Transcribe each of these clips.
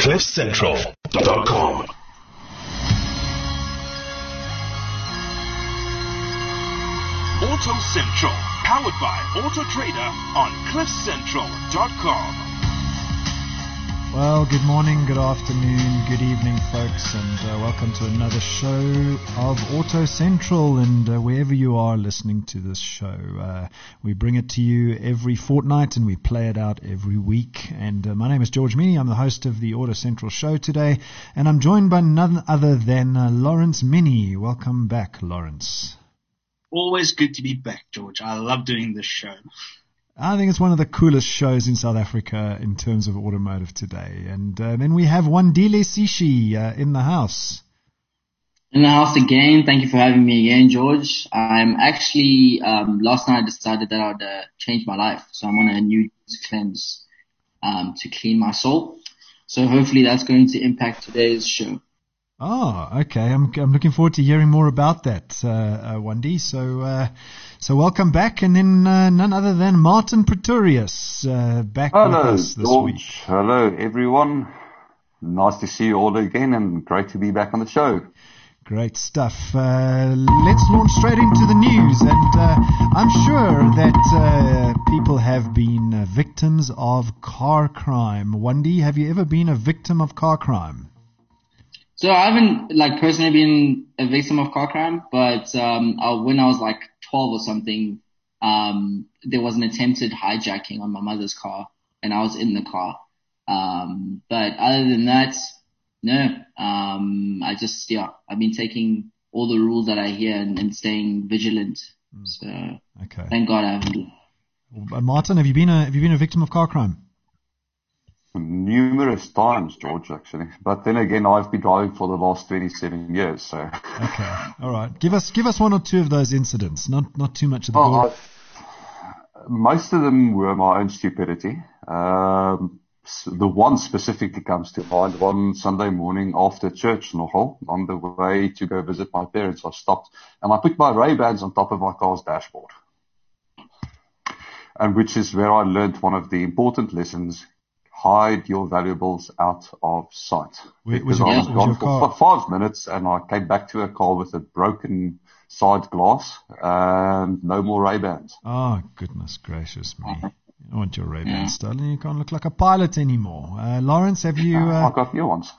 CliffCentral.com. Auto Central, powered by Auto Trader on CliffCentral.com. Well, good morning, good afternoon, good evening, folks, and welcome to another show of Auto Central. And wherever you are listening to this show, we bring it to you every fortnight and we play it out every week. And my name is George Meany. I'm the host of the Auto Central show today, and I'm joined by none other than Lawrence Minnie. Welcome back, Lawrence. Always good to be back, George. I love doing this show. I think it's one of the coolest shows in South Africa in terms of automotive today. And then we have Wandile Sishi in the house. In the house again. Thank you for having me again, George. I'm actually, last night I decided that I'd change my life. So I'm on a new cleanse to clean my soul. So hopefully that's going to impact today's show. Oh, okay. I'm looking forward to hearing more about that, Wandi. So welcome back, and then none other than Martin Pretorius back with us this George. week. Hello, everyone. Nice to see you all again, and great to be back on the show. Great stuff. Let's launch straight into the news, and I'm sure that people have been victims of car crime. Wandi, have you ever been a victim of car crime? So I haven't personally been a victim of car crime, but when I was 12 or something, there was an attempted hijacking on my mother's car, and I was in the car. But other than that, no. I've been taking all the rules that I hear and staying vigilant. So okay. Thank God I haven't been. Martin, have you been a victim of car crime? Numerous times, George, actually. But then again, I've been driving for the last 27 years, so. Okay. All right. Give us one or two of those incidents. Not too much of the board. Most of them were my own stupidity. The one specifically comes to mind. One Sunday morning after church, nogal, on the way to go visit my parents, I stopped and I put my Ray-Bans on top of my car's dashboard. And which is where I learned one of the important lessons: hide your valuables out of sight. Because I was gone for 5 minutes and I came back to a car with a broken side glass and no more Ray-Bans. Oh, goodness gracious me. You don't want your Ray-Bans stolen. You can't look like a pilot anymore. Lawrence, have you... I got new ones.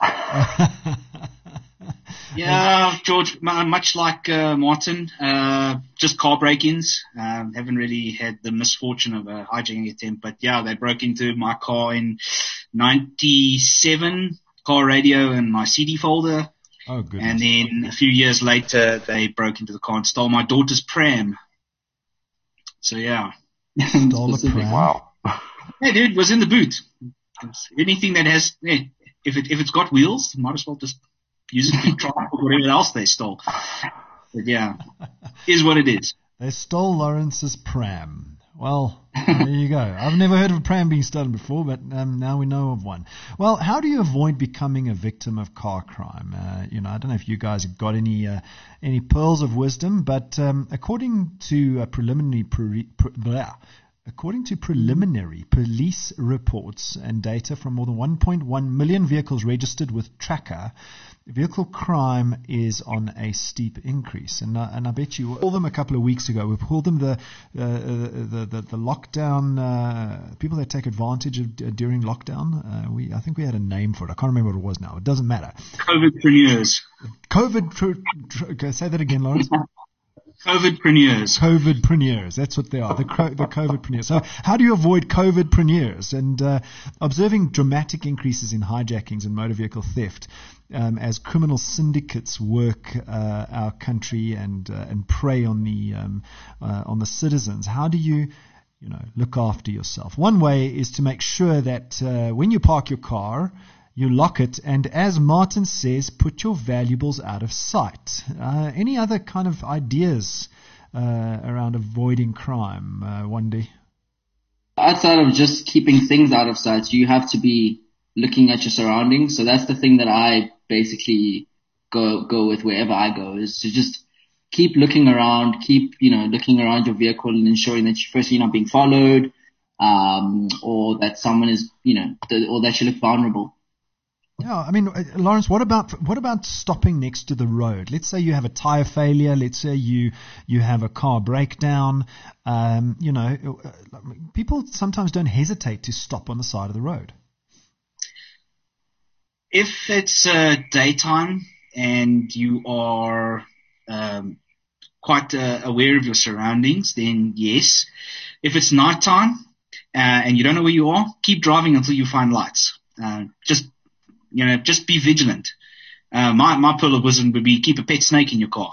Yeah, George, much like Martin, just car break-ins. Haven't really had the misfortune of a hijacking attempt, but yeah, they broke into my car in 97, car radio and my CD folder. Oh, goodness. And then a few years later, they broke into the car and stole my daughter's pram. So yeah. Stole the pram? Wow. Yeah, dude, it was in the boot. Anything that has, if it's got wheels, might as well just use it to transport whatever else they stole. But yeah, is what it is. They stole Lawrence's pram. Well, there you go. I've never heard of a pram being stolen before, but now we know of one. Well, how do you avoid becoming a victim of car crime? I don't know if you guys have got any pearls of wisdom, but according to preliminary police reports and data from more than 1.1 million vehicles registered with Tracker, vehicle crime is on a steep increase. And I bet you, we pulled them a couple of weeks ago. We pulled them the lockdown, people that take advantage of during lockdown. I think we had a name for it. I can't remember what it was now. It doesn't matter. COVIDpreneurs. Say that again, Lawrence. COVIDpreneurs. That's what they are, the COVIDpreneurs. So how do you avoid COVIDpreneurs? And observing dramatic increases in hijackings and motor vehicle theft as criminal syndicates work our country and prey on the citizens. How do you look after yourself? One way is to make sure that when you park your car, you lock it, and as Martin says, put your valuables out of sight. Any other kind of ideas around avoiding crime, Wandi? Outside of just keeping things out of sight, you have to be looking at your surroundings. So that's the thing that I basically go with wherever I go, is to just keep looking around, looking around your vehicle and ensuring that firstly you're not being followed, or that someone is, or that you look vulnerable. Yeah, Yeah, I mean, Lawrence, what about stopping next to the road? Let's say you have a tire failure. Let's say you have a car breakdown. People sometimes don't hesitate to stop on the side of the road. If it's daytime and you are quite aware of your surroundings, then yes. If it's nighttime and you don't know where you are, keep driving until you find lights. Just be vigilant. My pearl of wisdom would be keep a pet snake in your car.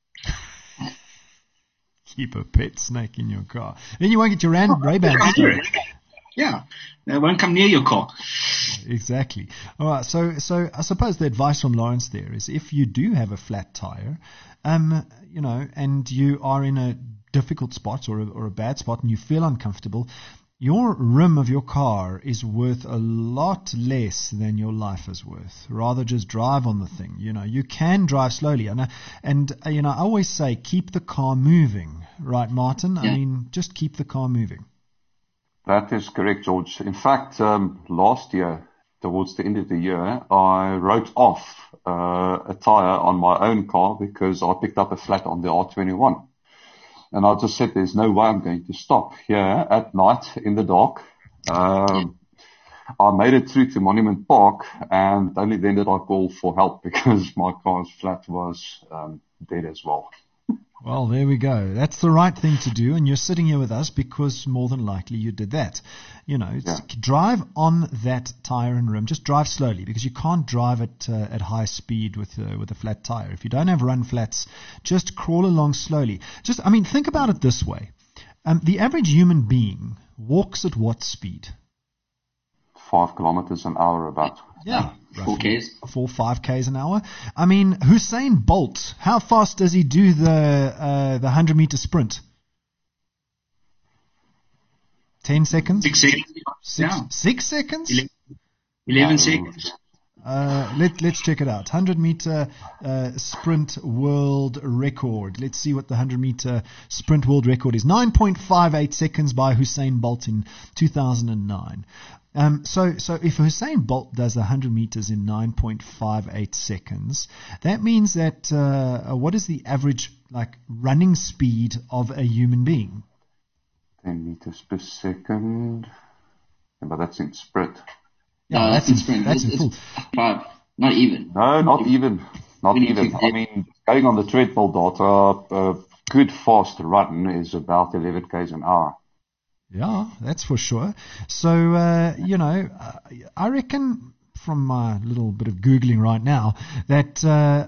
Keep a pet snake in your car. Then you won't get your Ray-Bans. Yeah, they won't come near your car. Exactly. All right. So I suppose the advice from Lawrence there is if you do have a flat tire, and you are in a difficult spot or a bad spot and you feel uncomfortable, your rim of your car is worth a lot less than your life is worth. Rather just drive on the thing. You can drive slowly. And I always say keep the car moving. Right, Martin? Yeah. I mean, just keep the car moving. That is correct, George. In fact, last year, towards the end of the year, I wrote off a tire on my own car because I picked up a flat on the R21. And I just said, there's no way I'm going to stop here at night in the dark. I made it through to Monument Park, and only then did I call for help because my car's flat was dead as well. Well, there we go. That's the right thing to do, and you're sitting here with us because more than likely you did that. Drive on that tire and rim. Just drive slowly because you can't drive at high speed with a flat tire. If you don't have run flats, just crawl along slowly. Think about it this way. The average human being walks at what speed? 5 kilometers an hour about. Yeah. 4 Ks. 5 Ks an hour. I mean, Usain Bolt, how fast does he do the 100-meter sprint? 10 seconds? 6 seconds. 6 seconds? 11 seconds. Let's check it out. 100-meter sprint world record. Let's see what the 100-meter sprint world record is. 9.58 seconds by Usain Bolt in 2009. So if Usain Bolt does 100 meters in 9.58 seconds, that means that what is the average running speed of a human being? 10 meters per second. Yeah, but that's in sprint. Yeah, no, that's in sprint. That's in full. 5. Not even. No, not even. Not even. I mean, going on the treadmill data, a good fast run is about 11 k's an hour. Yeah, that's for sure. So, I reckon from my little bit of Googling right now that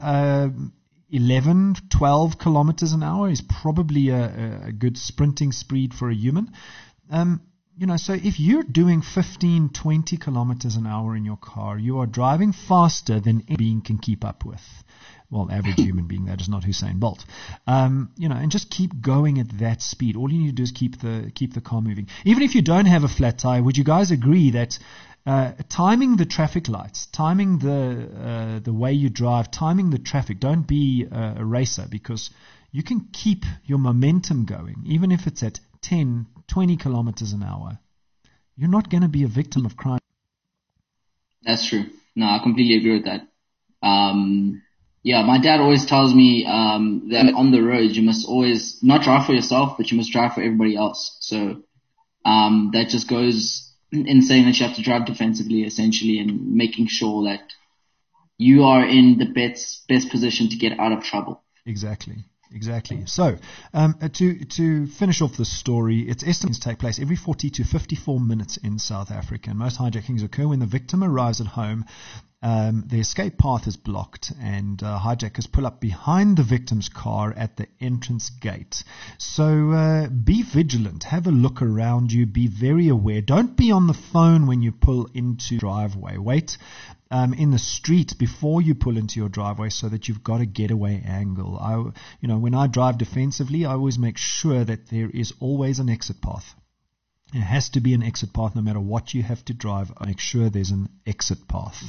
11, 12 kilometers an hour is probably a good sprinting speed for a human. So if you're doing 15, 20 kilometers an hour in your car, you are driving faster than any being can keep up with. Well, average human being, that is not Usain Bolt. And just keep going at that speed. All you need to do is keep the car moving. Even if you don't have a flat tire, would you guys agree that timing the traffic lights, timing the way you drive, timing the traffic, don't be a racer because you can keep your momentum going, even if it's at 10, 20 kilometers an hour. You're not going to be a victim of crime. That's true. No, I completely agree with that. Yeah, my dad always tells me that on the road you must always not drive for yourself, but you must drive for everybody else. So that just goes in saying that you have to drive defensively, essentially, and making sure that you are in the best position to get out of trouble. Exactly. So, to finish off the story, it's estimated to take place every 40 to 54 minutes in South Africa, and most hijackings occur when the victim arrives at home. The escape path is blocked, and hijackers pull up behind the victim's car at the entrance gate. So be vigilant. Have a look around you. Be very aware. Don't be on the phone when you pull into the driveway. Wait in the street before you pull into your driveway so that you've got a getaway angle. When I drive defensively, I always make sure that there is always an exit path. There has to be an exit path no matter what you have to drive. Make sure there's an exit path.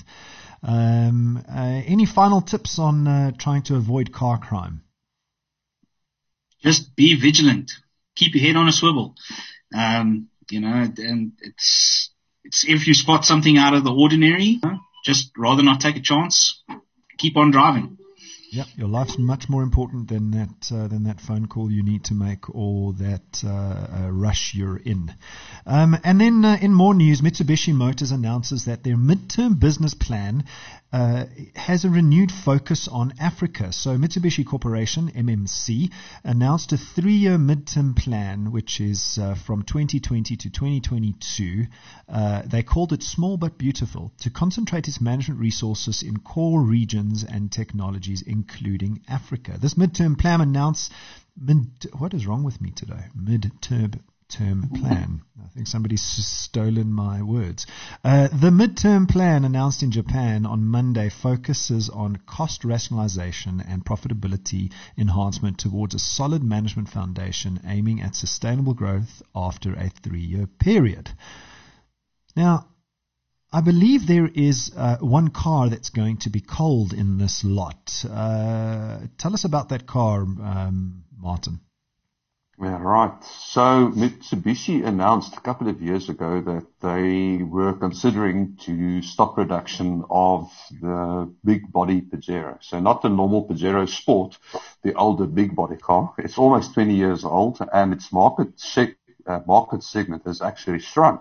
Any final tips on trying to avoid car crime? Just be vigilant. Keep your head on a swivel. And it's if you spot something out of the ordinary, just rather not take a chance. Keep on driving. Yeah, your life's much more important than that phone call you need to make or that rush you're in. And then in more news, Mitsubishi Motors announces that their midterm business plan has a renewed focus on Africa. So Mitsubishi Corporation, MMC, announced a 3-year midterm plan, which is from 2020 to 2022. They called it Small But Beautiful, to concentrate its management resources in core regions and technologies, including Africa. This midterm plan announced what is wrong with me today? Midterm plan. I think somebody's stolen my words. The midterm plan announced in Japan on Monday focuses on cost rationalization and profitability enhancement towards a solid management foundation aiming at sustainable growth after a 3-year period. Now, I believe there is one car that's going to be culled in this lot. Tell us about that car, Martin. Yeah, right. So Mitsubishi announced a couple of years ago that they were considering to stop production of the big body Pajero. So not the normal Pajero Sport, the older big body car. It's almost 20 years old, and its market segment has actually shrunk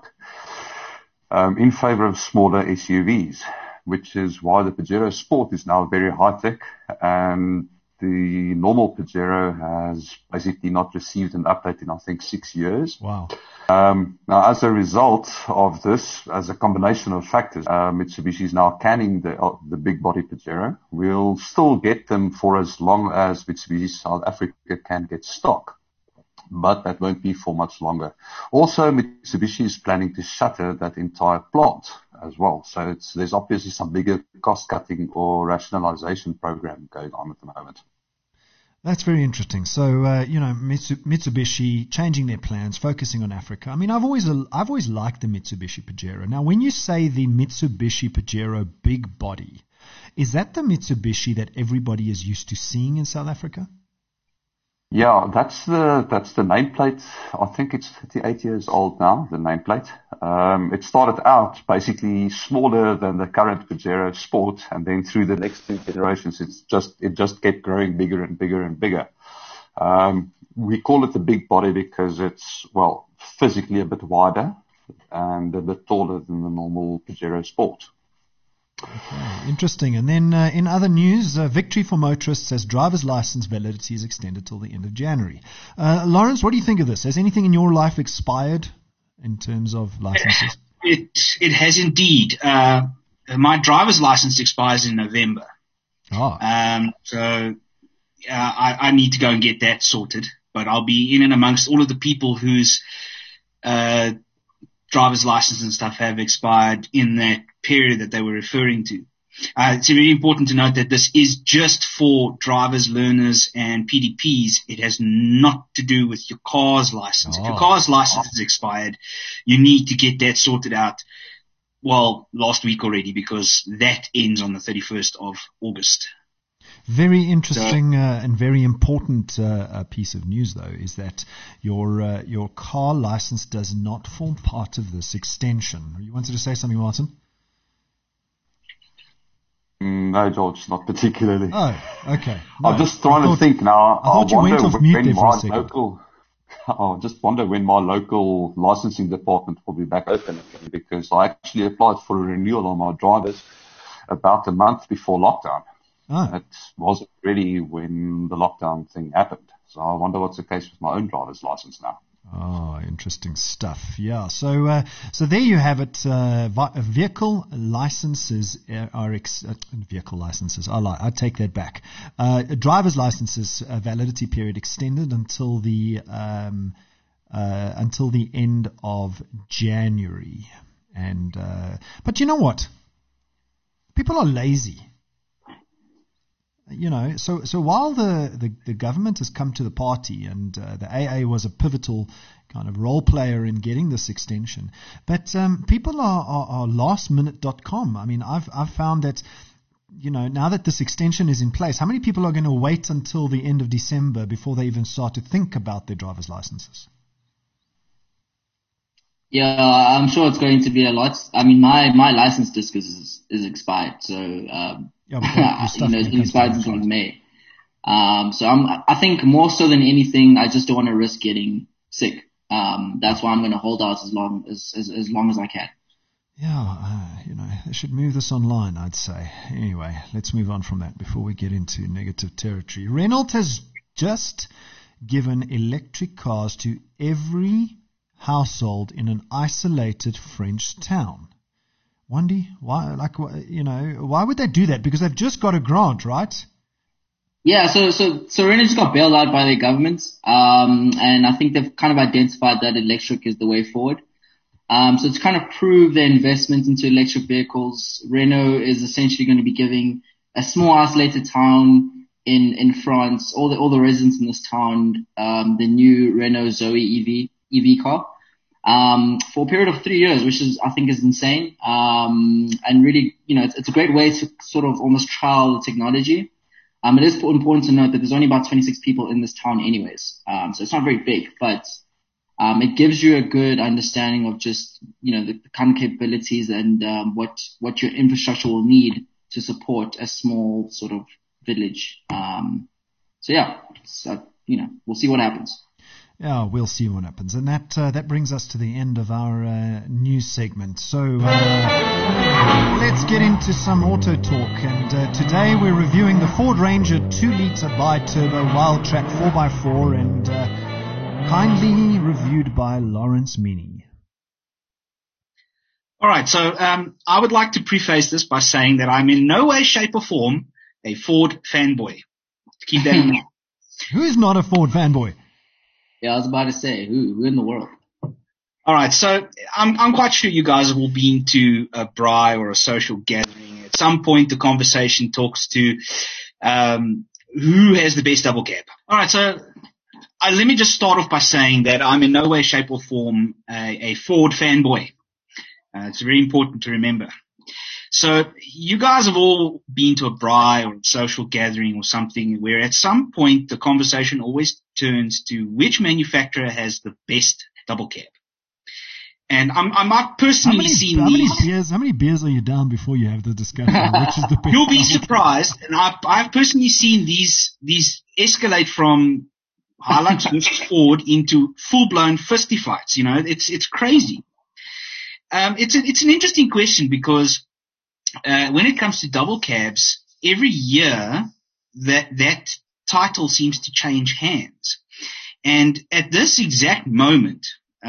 in favor of smaller SUVs, which is why the Pajero Sport is now very high-tech, and the normal Pajero has basically not received an update in, I think, 6 years. Wow. Now, as a result of this, as a combination of factors, Mitsubishi is now canning the big body Pajero. We'll still get them for as long as Mitsubishi South Africa can get stock, but that won't be for much longer. Also, Mitsubishi is planning to shutter that entire plant as well. So there's obviously some bigger cost-cutting or rationalization program going on at the moment. That's very interesting. So, Mitsubishi changing their plans, focusing on Africa. I mean, I've always liked the Mitsubishi Pajero. Now, when you say the Mitsubishi Pajero big body, is that the Mitsubishi that everybody is used to seeing in South Africa? Yeah, that's the nameplate. I think it's 38 years old now, the nameplate. It started out basically smaller than the current Pajero Sport, and then through the next 2 generations, it just kept growing bigger and bigger and bigger. We call it the big body because it's, well, physically a bit wider and a bit taller than the normal Pajero Sport. Okay, interesting. And then in other news, victory for motorists as driver's license validity is extended till the end of January. Lawrence, what do you think of this? Has anything in your life expired in terms of licenses? It has indeed. My driver's license expires in November. So I need to go and get that sorted. But I'll be in and amongst all of the people whose driver's license and stuff have expired in that period that they were referring to. It's really important to note that this is just for drivers, learners, and PDPs. It has not to do with your car's license. If your car's license is expired, you need to get that sorted out, well, last week already, because that ends on the 31st of August. Very interesting and very important piece of news, though, is that your car license does not form part of this extension. You wanted to say something, Martin? No, George, not particularly. Oh, okay. No, I'm just trying to think now. I just wonder when my local licensing department will be back open again, because I actually applied for a renewal on my drivers about a month before lockdown. That wasn't really when the lockdown thing happened. So I wonder what's the case with my own driver's license now. Oh, interesting stuff. Yeah. So there you have it. Vehicle licenses vehicle licenses. I take that back. Driver's licenses validity period extended until the end of January. And but you know what? People are lazy. So while the government has come to the party and the AA was a pivotal kind of role player in getting this extension, but people are lastminute.com. I mean, I've found that, now that this extension is in place, how many people are going to wait until the end of December before they even start to think about their driver's licenses? Yeah, I'm sure it's going to be a lot. I mean, my license disc is expired, so Yeah, but your stuff it's when it expired comes to until May. So I think more so than anything, I just don't want to risk getting sick. That's why I'm going to hold out as long as I can. Yeah, they should move this online, I'd say. Anyway, let's move on from that before we get into negative territory. Renault has just given electric cars to every household in an isolated French town. Wendy, why? Why would they do that? Because they've just got a grant, right? Yeah, so Renault just got bailed out by their government, and I think they've kind of identified that electric is the way forward. So to kind of prove their investment into electric vehicles, Renault is essentially going to be giving a small isolated town in France, all the residents in this town, the new Renault Zoe EV car, for a period of 3 years, which I think is insane. And really, it's a great way to sort of almost trial the technology. It is important to note that there's only about 26 people in this town anyways. So it's not very big, but it gives you a good understanding of just, the kind of capabilities and what your infrastructure will need to support a small sort of village. We'll see what happens. Yeah, we'll see what happens. And that brings us to the end of our news segment. So let's get into some auto talk. And today we're reviewing the Ford Ranger 2-litre bi-turbo Wildtrak 4x4 and kindly reviewed by Lawrence Meany. All right, so I would like to preface this by saying that I'm in no way, shape, or form a Ford fanboy. Keep that in mind. Who's not a Ford fanboy? Yeah, I was about to say, who in the world? All right, so I'm quite sure you guys have all been to a braai or a social gathering. At some point, the conversation talks to who has the best double cab. All right, so let me just start off by saying that I'm in no way, shape, or form a Ford fanboy. It's very important to remember. So you guys have all been to a braai or a social gathering or something where at some point the conversation always turns to which manufacturer has the best double cab. And I might personally seen how many beers are you down before you have the discussion? Which is the best? You'll be surprised, and I've personally seen these escalate from Hilux versus Ford into full-blown fisty fights. It's crazy. It's an interesting question because when it comes to double cabs, every year that title seems to change hands. And at this exact moment,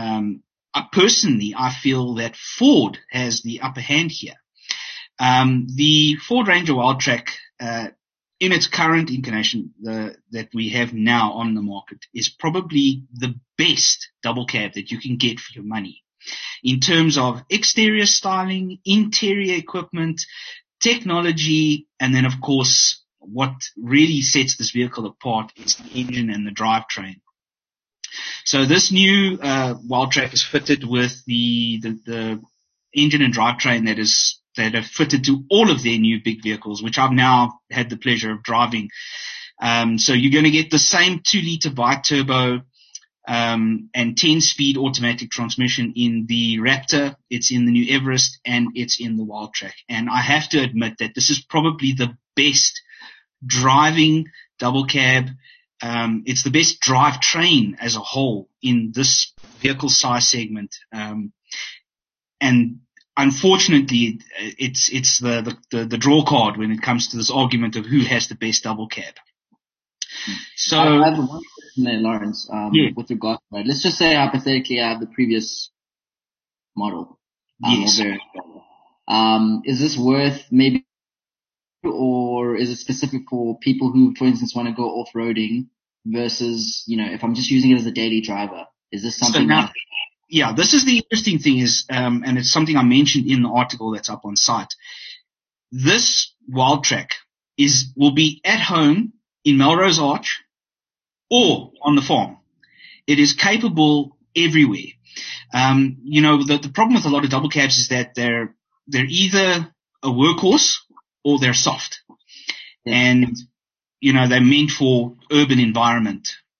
I feel that Ford has the upper hand here. The Ford Ranger Wildtrak, in its current incarnation, that we have now on the market, is probably the best double cab that you can get for your money. In terms of exterior styling, interior equipment, technology, and then of course what really sets this vehicle apart is the engine and the drivetrain. So this new Wildtrak is fitted with the engine and drivetrain that are fitted to all of their new big vehicles, which I've now had the pleasure of driving. So you're going to get the same 2-litre bi-turbo and 10-speed automatic transmission in the Raptor. It's in the new Everest, and it's in the Wildtrak. And I have to admit that this is probably the best driving double cab. It's the best drivetrain as a whole in this vehicle size segment. And unfortunately, it's the draw card when it comes to this argument of who has the best double cab. So I have one question there, Lawrence, with regard to that. Let's just say hypothetically I have the previous model. Yes. Is this worth maybe, or is it specific for people who, for instance, want to go off-roading versus, if I'm just using it as a daily driver? Is this something this is the interesting thing is, and it's something I mentioned in the article that's up on site. This Wildtrak will be at home in Melrose Arch or on the farm. It is capable everywhere. The problem with a lot of double cabs is that they're either a workhorse or they're soft. Yeah. And, they're meant for urban environment.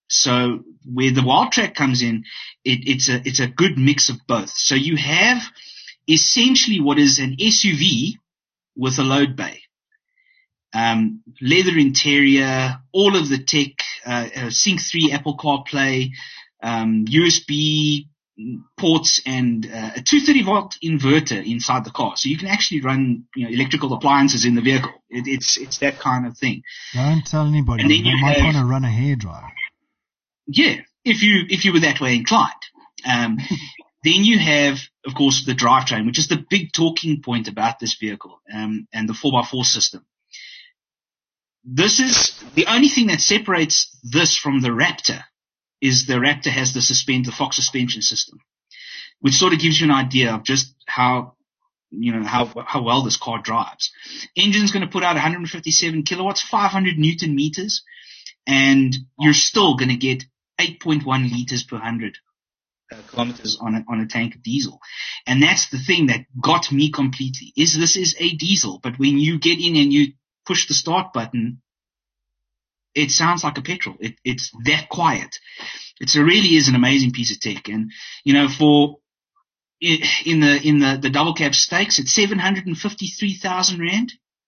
So where the Wild Track comes in, it's a good mix of both. So you have essentially what is an SUV with a load bay. Leather interior, all of the tech, Sync 3 Apple CarPlay, USB ports, and a 230 volt inverter inside the car. So you can actually run, electrical appliances in the vehicle. It's that kind of thing. Don't tell anybody. They might want to run a hairdryer. Yeah, if you were that way inclined. Then you have, of course, the drivetrain, which is the big talking point about this vehicle, and the 4x4 system. This is the only thing that separates this from the Raptor is the Raptor has the Fox suspension system, which sort of gives you an idea of just how well this car drives. Engine's going to put out 157 kilowatts, 500 Newton meters, and you're still going to get 8.1 liters per 100 kilometers on a tank of diesel. And that's the thing that got me completely, this is a diesel, but when you get in and you push the start button, it sounds like a petrol. It's that quiet. It really is an amazing piece of tech. And, for in the double cab stakes, it's 753,000 Rand.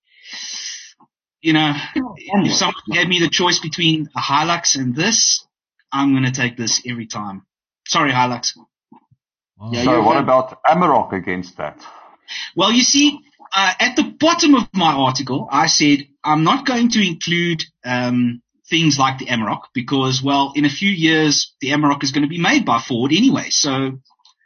If someone gave me the choice between a Hilux and this, I'm going to take this every time. Sorry, Hilux. Wow. Yeah, So what about Amarok against that? Well, you see, at the bottom of my article, I said I'm not going to include things like the Amarok because, well, in a few years, the Amarok is going to be made by Ford anyway. So,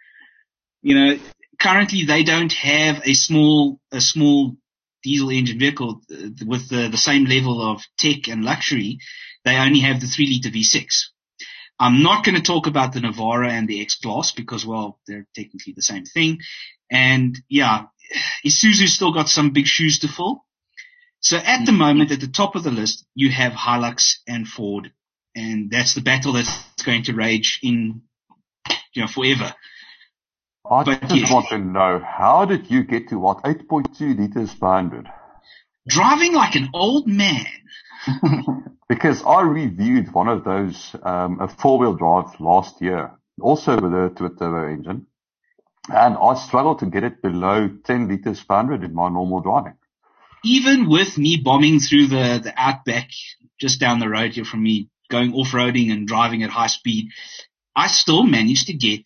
currently they don't have a small diesel engine vehicle with the same level of tech and luxury. They only have the 3-liter V6. I'm not going to talk about the Navara and the X-Class because, well, they're technically the same thing. And yeah, Isuzu's still got some big shoes to fill. So at the moment, at the top of the list, you have Hilux and Ford. And that's the battle that's going to rage in, forever. I just want to know, how did you get to 8.2 liters per 100? Driving like an old man. Because I reviewed one of those, a 4-wheel drive last year, also with a turbo engine, and I struggled to get it below 10 liters per 100 in my normal driving. Even with me bombing through the outback just down the road here from me, going off-roading and driving at high speed, I still managed to get,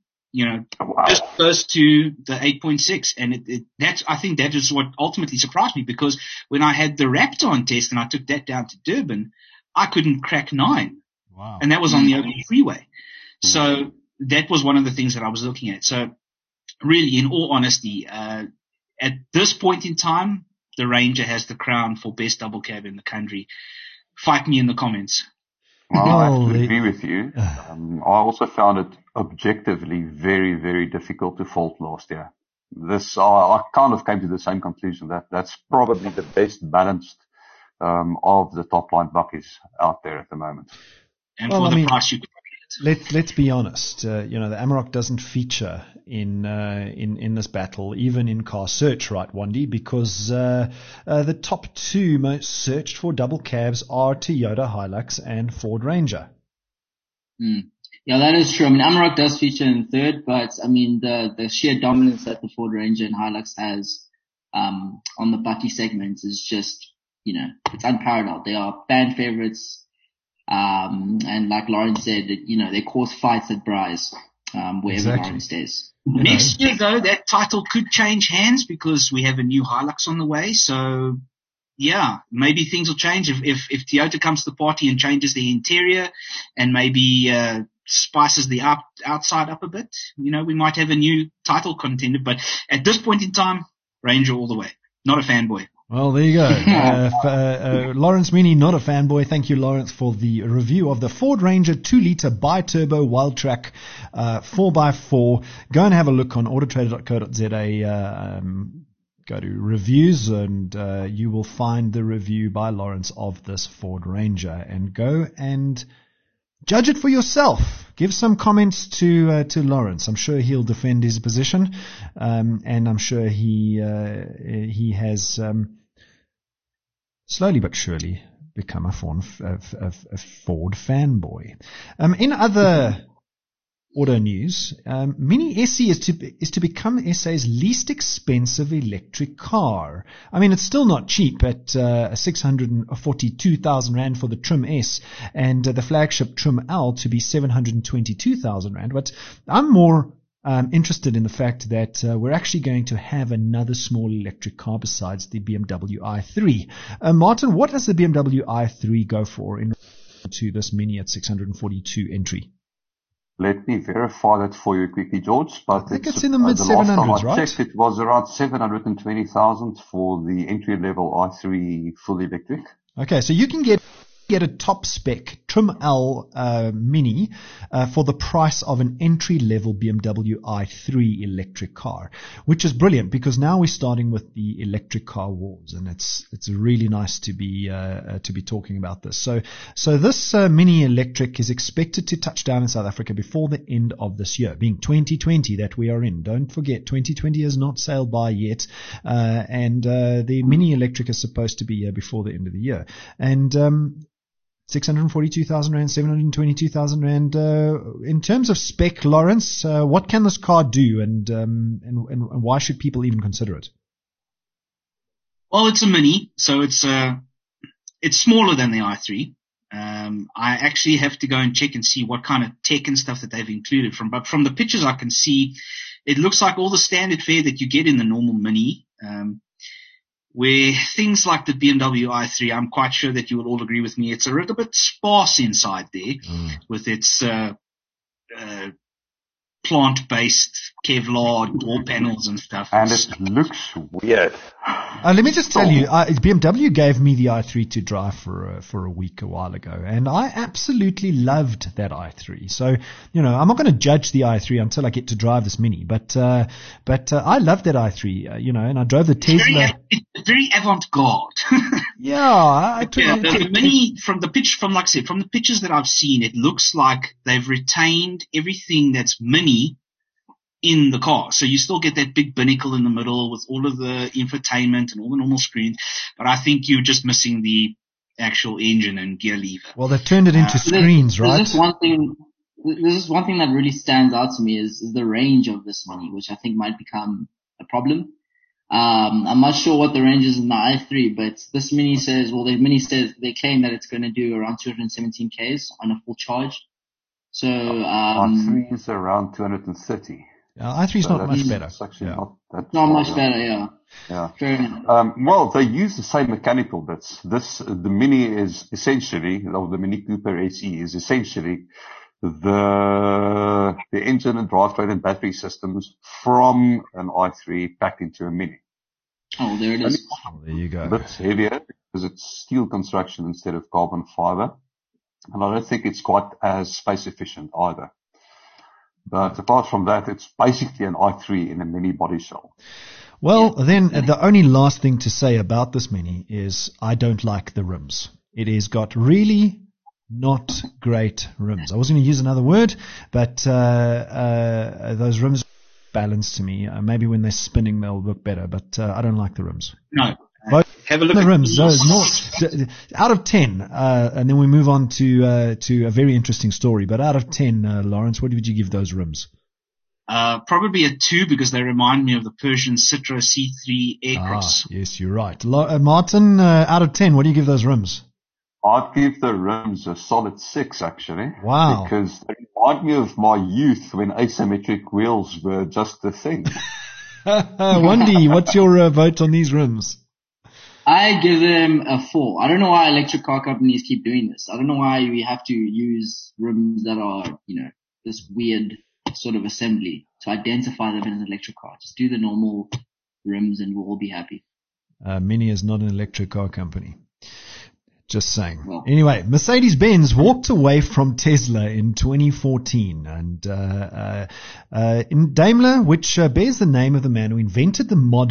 just close to the 8.6. And I think that is what ultimately surprised me, because when I had the Raptor on test and I took that down to Durban, I couldn't crack 9. Wow. And that was on the open freeway. So that was one of the things that I was looking at. So really, in all honesty, at this point in time, the Ranger has the crown for best double cab in the country. Fight me in the comments. Well, I have to agree with you. I also found it objectively very, very difficult to fault last year. I kind of came to the same conclusion that that's probably the best balanced of the top line buckies out there at the moment. And for the price you Let's be honest. The Amarok doesn't feature in this battle, even in Car Search, right, Wandy? Because the top 2 most searched for double cabs are Toyota Hilux and Ford Ranger. Yeah, that is true. I mean, Amarok does feature in third, but I mean the sheer dominance that the Ford Ranger and Hilux has on the bucky segments is just it's unparalleled. They are fan favorites. And like Lawrence said, they cause fights at Bryce, wherever Lawrence stays. Next year, though, that title could change hands because we have a new Hilux on the way. So, yeah, maybe things will change if Toyota comes to the party and changes the interior and maybe spices the outside up a bit. We might have a new title contender. But at this point in time, Ranger all the way. Not a fanboy. Well, there you go. Lawrence Meany, not a fanboy. Thank you, Lawrence, for the review of the Ford Ranger 2-liter bi-turbo Wildtrak 4x4. Go and have a look on autotrader.co.za. Go to reviews and you will find the review by Lawrence of this Ford Ranger. And go and judge it for yourself. Give some comments to Lawrence. I'm sure he'll defend his position, and I'm sure he has slowly but surely become a Ford fanboy. In other auto news, Mini SE is to become SA's least expensive electric car. I mean, it's still not cheap at 642,000 Rand for the Trim S and the flagship Trim L to be 722,000 Rand. But I'm more interested in the fact that we're actually going to have another small electric car besides the BMW i3. Martin, what does the BMW i3 go for in relation to this Mini at 642 entry? Let me verify that for you quickly, George. But I think it's in the mid-700s, right? Checked, it was around 720,000 for the entry-level i3 full electric. Okay, so you can get a top spec Trim L Mini for the price of an entry-level BMW i3 electric car, which is brilliant because now we're starting with the electric car wars, and it's really nice to be talking about this. So this Mini electric is expected to touch down in South Africa before the end of this year, being 2020 that we are in. Don't forget, 2020 has not sailed by yet, and the Mini electric is supposed to be here before the end of the year, and 642,000 Rand, 722,000 Rand. In terms of spec, Lawrence, what can this car do, and why should people even consider it? Well, it's a Mini, so it's smaller than the i3. I actually have to go and check and see what kind of tech and stuff that they've included but from the pictures I can see, it looks like all the standard fare that you get in the normal Mini. Where things like the BMW i3, I'm quite sure that you will all agree with me, it's a little bit sparse inside there with its plant-based Kevlar door panels and stuff. And it looks weird. Let me just tell you, BMW gave me the i3 to drive for a week a while ago, and I absolutely loved that i3. So, I'm not going to judge the i3 until I get to drive this Mini, but I loved that i3, and I drove the Tesla. It's very avant-garde. Yeah, the Mini, from the pictures that I've seen, it looks like they've retained everything that's Mini in the car. So you still get that big binnacle in the middle with all of the infotainment and all the normal screens, but I think you're just missing the actual engine and gear lever. Well, they've turned it into screens, right? There's one thing that really stands out to me is the range of this Mini, which I think might become a problem. I'm not sure what the range is in the i3, but this Mini says, they claim that it's going to do around 217 Ks on a full charge. So, i3 is around 230. i3 is not much better. It's actually not much better, yeah. Yeah. Fair enough. Well, they use the same mechanical bits. The Mini is essentially, or the Mini Cooper SE is essentially the engine and drivetrain and battery systems from an i3 packed into a Mini. Oh, there it is. There you go. A bit heavier because it's steel construction instead of carbon fiber. And I don't think it's quite as space efficient either. But apart from that, it's basically an i3 in a Mini body shell. Well, then the only last thing to say about this Mini is I don't like the rims. It has got really not great rims. I was going to use another word, but those rims balance to me. Maybe when they're spinning they'll look better, but I don't like the rims. No. Have a look at the rims. Out of 10, and then we move on to a very interesting story. But out of 10, Lawrence, what would you give those rims? Probably a 2 because they remind me of the Persian Citroën C3 Aircross. Yes, you're right. Martin, out of 10, what do you give those rims? I'd give the rims a solid 6, actually. Wow. Because they remind me of my youth when asymmetric wheels were just the thing. Wendy, what's your vote on these rims? I give them a 4. I don't know why electric car companies keep doing this. I don't know why we have to use rims that are, this weird sort of assembly to identify them as an electric car. Just do the normal rims and we'll all be happy. Mini is not an electric car company. Just saying. Well, anyway, Mercedes-Benz walked away from Tesla in 2014, and in Daimler, which bears the name of the man who invented the modern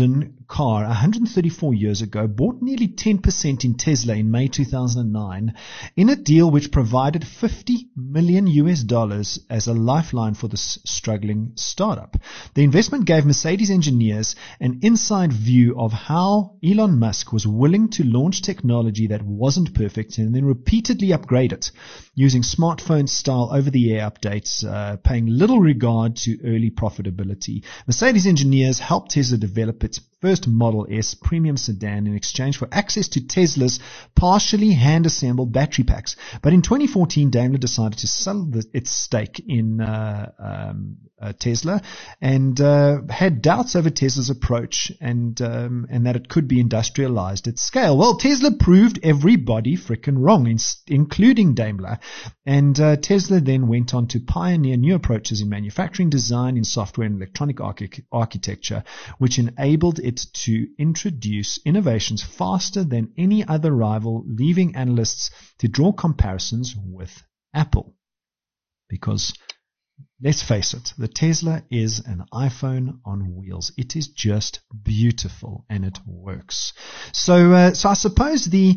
car 134 years ago, bought nearly 10% in Tesla in May 2009 in a deal which provided $50 million as a lifeline for this struggling startup. The investment gave Mercedes engineers an inside view of how Elon Musk was willing to launch technology that wasn't perfect and then repeatedly upgrade it using smartphone-style over-the-air updates, paying little regard to early profitability. Mercedes engineers helped Tesla develop its first Model S premium sedan in exchange for access to Tesla's partially hand-assembled battery packs. But in 2014, Daimler decided to sell its stake in Tesla and had doubts over Tesla's approach and that it could be industrialized at scale. Well, Tesla proved everybody frickin' wrong, including Daimler. And Tesla then went on to pioneer new approaches in manufacturing design, in software and electronic architecture, which enabled it to introduce innovations faster than any other rival, leaving analysts to draw comparisons with Apple. Because let's face it, the Tesla is an iPhone on wheels. It is just beautiful and it works. So I suppose the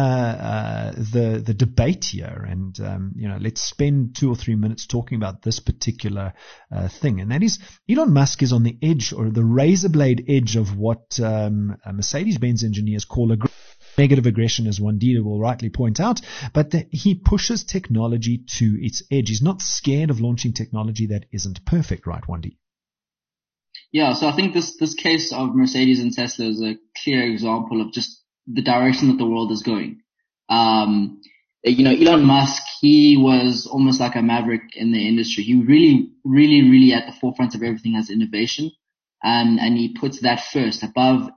debate here, and let's spend 2 or 3 minutes talking about this particular thing, and that is Elon Musk is on the edge, or the razor blade edge, of what Mercedes-Benz engineers call a negative aggression, as Wandile will rightly point out, but he pushes technology to its edge. He's not scared of launching technology that isn't perfect, right, Wandi? Yeah, so I think this case of Mercedes and Tesla is a clear example of just the direction that the world is going. Elon Musk, he was almost like a maverick in the industry. He really at the forefront of everything as innovation, and he puts that first above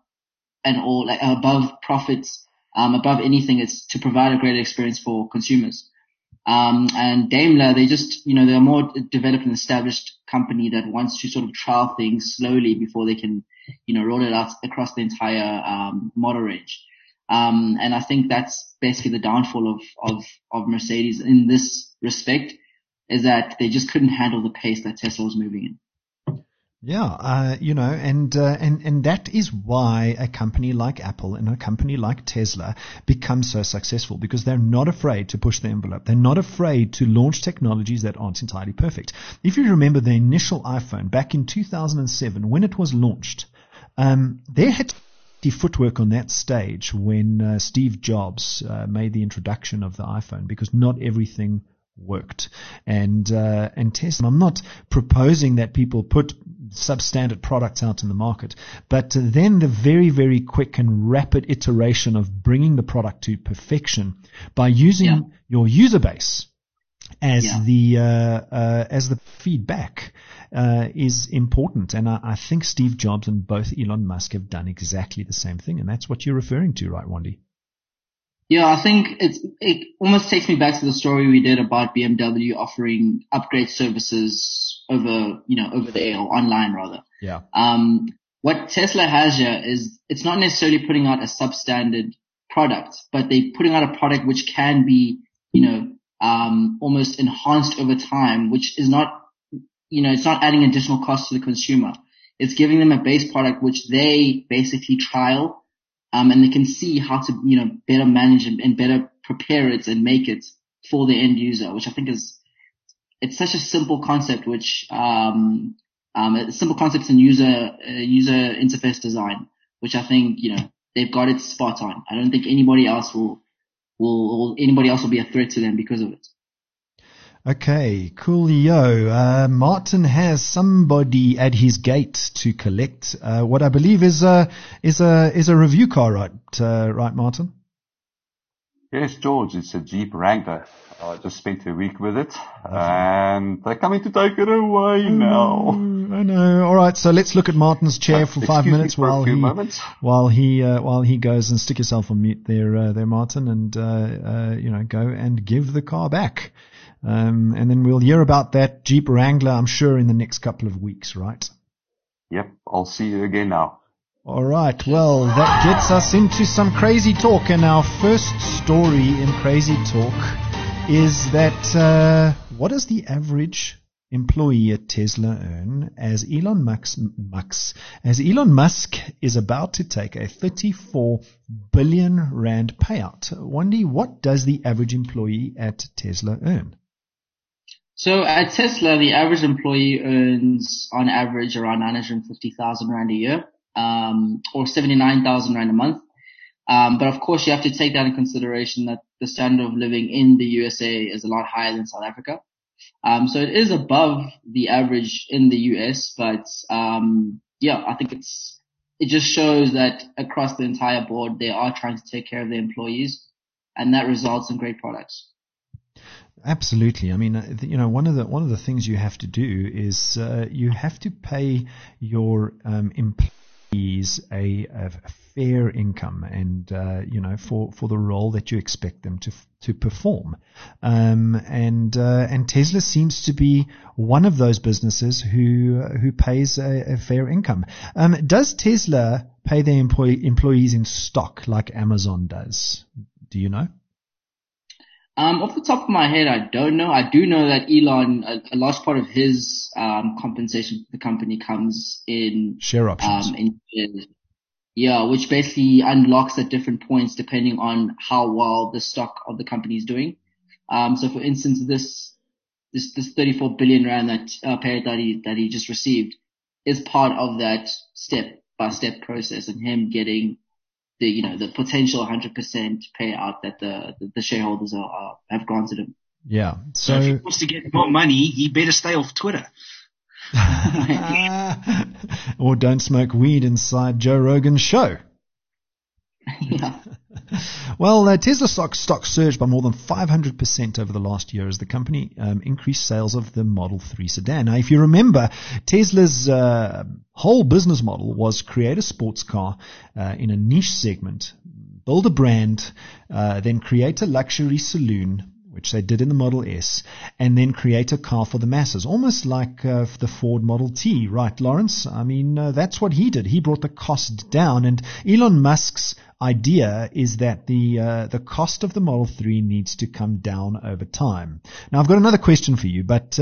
profits. Above anything, it's to provide a great experience for consumers. And Daimler, they're a more developed and established company that wants to sort of trial things slowly before they can, roll it out across the entire model range. And I think that's basically the downfall of Mercedes in this respect, is that they just couldn't handle the pace that Tesla was moving in. Yeah, and that is why a company like Apple and a company like Tesla become so successful, because they're not afraid to push the envelope. They're not afraid to launch technologies that aren't entirely perfect. If you remember the initial iPhone back in 2007, when it was launched, there had the footwork on that stage when Steve Jobs made the introduction of the iPhone, because not everything worked. And Tesla, I'm not proposing that people put substandard products out in the market, but then the very, very quick and rapid iteration of bringing the product to perfection by using your user base as the feedback is important. And I think Steve Jobs and both Elon Musk have done exactly the same thing, and that's what you're referring to, right, Wandi? Yeah, I think it almost takes me back to the story we did about BMW offering upgrade services over the air, or online rather. Yeah. What Tesla has here is, it's not necessarily putting out a substandard product, but they're putting out a product which can be, almost enhanced over time, which is not, it's not adding additional cost to the consumer. It's giving them a base product which they basically trial. And they can see how to, better manage and better prepare it and make it for the end user, which I think it's such a simple concept, which, simple concepts in user interface design, which I think, they've got it spot on. I don't think anybody else will be a threat to them because of it. Okay, coolio. Martin has somebody at his gate to collect what I believe is a review car, right, Martin? Yes, George. It's a Jeep Wrangler. I just spent a week with it, and they're coming to take it away now. I know. All right, so let's look at Martin's chair for 5 minutes while he goes, and stick yourself on mute there, Martin, and go and give the car back. And then we'll hear about that Jeep Wrangler, I'm sure, in the next couple of weeks, right? Yep, I'll see you again now. All right, well, that gets us into some crazy talk, and our first story in crazy talk is that what is the average employee at Tesla earn as Elon Musk is about to take a 34 billion rand payout? Wendy, what does the average employee at Tesla earn? So at Tesla, the average employee earns on average around 950,000 rand a year, or 79,000 rand a month. But of course, you have to take that in consideration that the standard of living in the USA is a lot higher than South Africa. So it is above the average in the US, but I think it just shows that across the entire board, they are trying to take care of their employees, and that results in great products. Absolutely. I mean, one of the things you have to do is you have to pay your employees a fair income, and for the role that you expect them to perform. And Tesla seems to be one of those businesses who pays a fair income. Does Tesla pay their employees in stock like Amazon does? Do you know? Off the top of my head, I don't know. I do know that Elon, a large part of his compensation for the company comes in share options. Which basically unlocks at different points depending on how well the stock of the company is doing. So for instance, this 34 billion rand payout that he just received is part of that step-by-step process, and him getting the potential 100% payout that the shareholders have granted him. Yeah. So if he wants to get more money, he better stay off Twitter. Or don't smoke weed inside Joe Rogan's show. Yeah. Well, Tesla stock surged by more than 500% over the last year as the company increased sales of the Model 3 sedan. Now, if you remember, Tesla's whole business model was create a sports car in a niche segment, build a brand, then create a luxury saloon, which they did in the Model S, and then create a car for the masses, almost like the Ford Model T, right, Lawrence? I mean, that's what he did. He brought the cost down, and Elon Musk's idea is that the cost of the Model 3 needs to come down over time. Now, I've got another question for you, but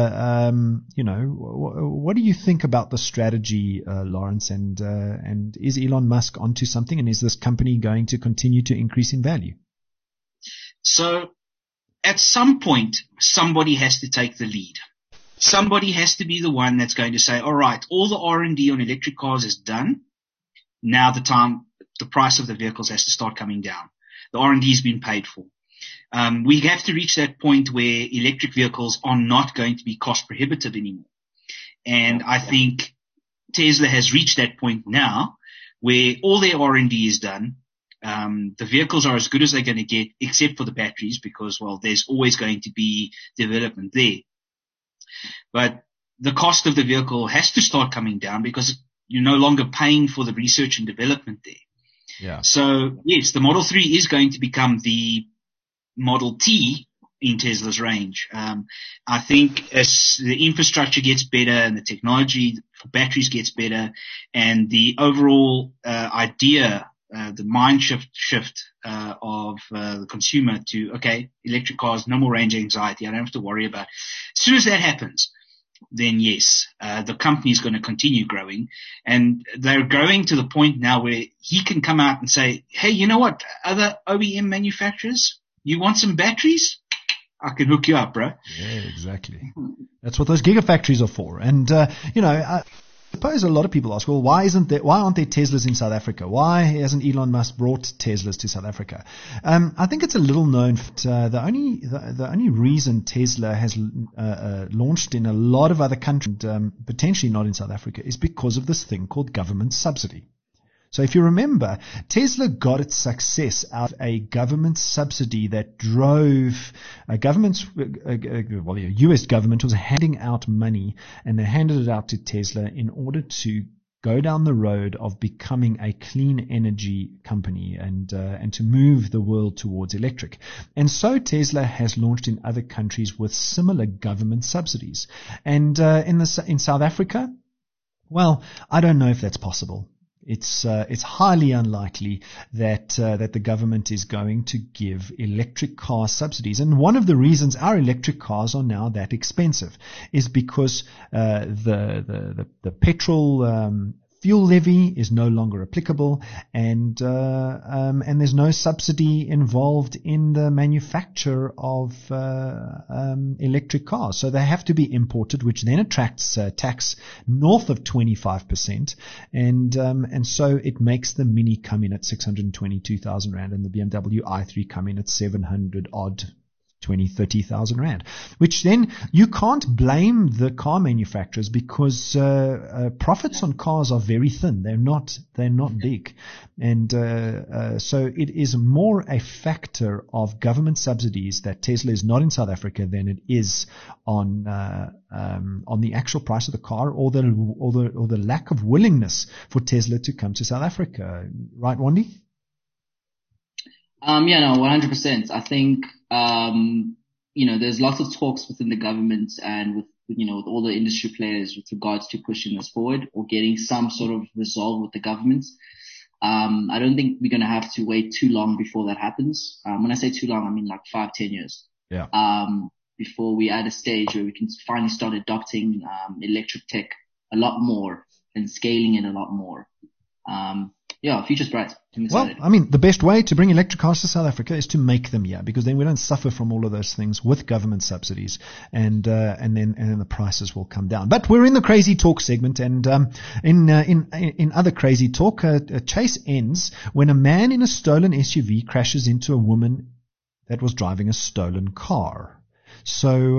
what do you think about the strategy, Lawrence? And is Elon Musk onto something? And is this company going to continue to increase in value? So, at some point, somebody has to take the lead. Somebody has to be the one that's going to say, all right, all the R&D on electric cars is done. Now the price of the vehicles has to start coming down. The R&D has been paid for. We have to reach that point where electric vehicles are not going to be cost prohibitive anymore. And I think Tesla has reached that point now where all their R&D is done. The vehicles are as good as they're going to get, except for the batteries, because, well, there's always going to be development there. But the cost of the vehicle has to start coming down because you're no longer paying for the research and development there. Yeah. So, yes, the Model 3 is going to become the Model T in Tesla's range. I think as the infrastructure gets better and the technology for batteries gets better and the overall idea, the mind shift of the consumer to, okay, electric cars, no more range anxiety, I don't have to worry about. As soon as that happens, then yes, the company is going to continue growing, and they're growing to the point now where he can come out and say, hey, you know what, other OEM manufacturers, you want some batteries? I can hook you up, bro. Yeah, exactly. That's what those gigafactories are for. And, I suppose a lot of people ask, well, why aren't there Teslas in South Africa? Why hasn't Elon Musk brought Teslas to South Africa? I think it's a little known. The only reason Tesla has launched in a lot of other countries, potentially not in South Africa, is because of this thing called government subsidy. So if you remember, Tesla got its success out of a government subsidy that drove the US government was handing out money, and they handed it out to Tesla in order to go down the road of becoming a clean energy company and to move the world towards electric. And so Tesla has launched in other countries with similar government subsidies. And in South Africa, well, I don't know if that's possible. It's highly unlikely that the government is going to give electric car subsidies. And one of the reasons our electric cars are now that expensive is because the petrol fuel levy is no longer applicable, and there's no subsidy involved in the manufacture of electric cars. So they have to be imported, which then attracts tax north of 25%, and so it makes the Mini come in at 622,000 rand and the BMW i3 come in at 700 odd. 30,000 rand, which then you can't blame the car manufacturers because profits on cars are very thin. They're not big, and so it is more a factor of government subsidies that Tesla is not in South Africa than it is on the actual price of the car or the lack of willingness for Tesla to come to South Africa. Right, Wandi? Yeah, no, 100%. I think, there's lots of talks within the government and with all the industry players with regards to pushing this forward or getting some sort of resolve with the government. I don't think we're going to have to wait too long before that happens. When I say too long, I mean like 5-10 years. Yeah. Before we at a stage where we can finally start adopting, electric tech a lot more and scaling it a lot more. Future's bright. Well, I mean, the best way to bring electric cars to South Africa is to make them here, because then we don't suffer from all of those things with government subsidies, and then the prices will come down. But we're in the crazy talk segment, and in other crazy talk, a chase ends when a man in a stolen SUV crashes into a woman that was driving a stolen car. So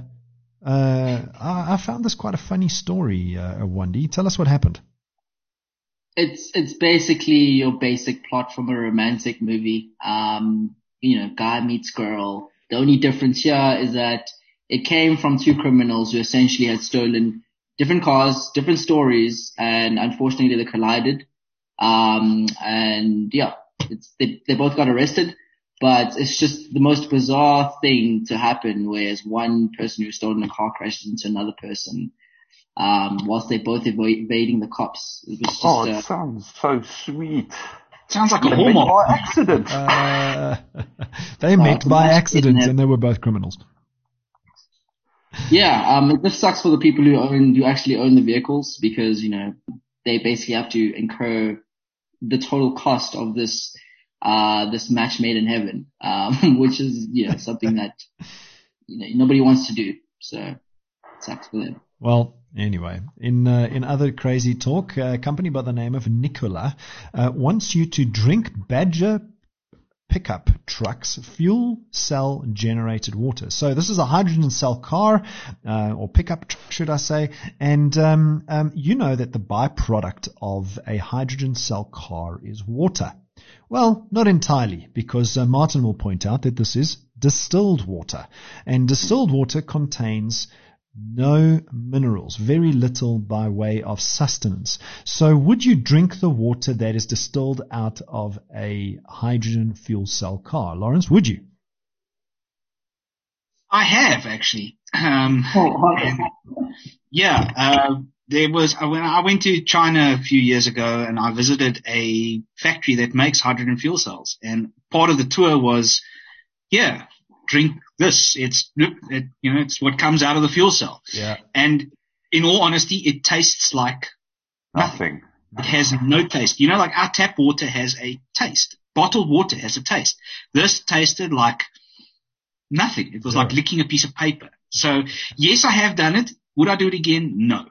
I found this quite a funny story, Wandi. Tell us what happened. It's basically your basic plot from a romantic movie. Guy meets girl. The only difference here is that it came from two criminals who essentially had stolen different cars, different stories, and unfortunately they collided. They both got arrested, but it's just the most bizarre thing to happen, whereas one person who's stolen a car crashes into another person. Whilst they both evading the cops. It was just, it sounds so sweet. Sounds like a They met Hallmark. by accident. They met by accident, and they were both criminals. Yeah, it just sucks for the people who actually own the vehicles, because, they basically have to incur the total cost of this match made in heaven, which is, something that, nobody wants to do. So it sucks for them. Well, anyway, in other crazy talk, a company by the name of Nikola wants you to drink Badger pickup trucks fuel cell generated water. So this is a hydrogen cell car, or pickup truck, should I say, and you know that the byproduct of a hydrogen cell car is water. Well, not entirely, because Martin will point out that this is distilled water, and distilled water contains no minerals, very little by way of sustenance. So would you drink the water that is distilled out of a hydrogen fuel cell car? Lawrence, would you? I have, actually. There was, when I went to China a few years ago, and I visited a factory that makes hydrogen fuel cells, and part of the tour was, drink this. It's what comes out of the fuel cell. Yeah. And in all honesty, it tastes like nothing. It has no taste. Like our tap water has a taste. Bottled water has a taste. This tasted like nothing. It was like licking a piece of paper. So yes, I have done it. Would I do it again? No.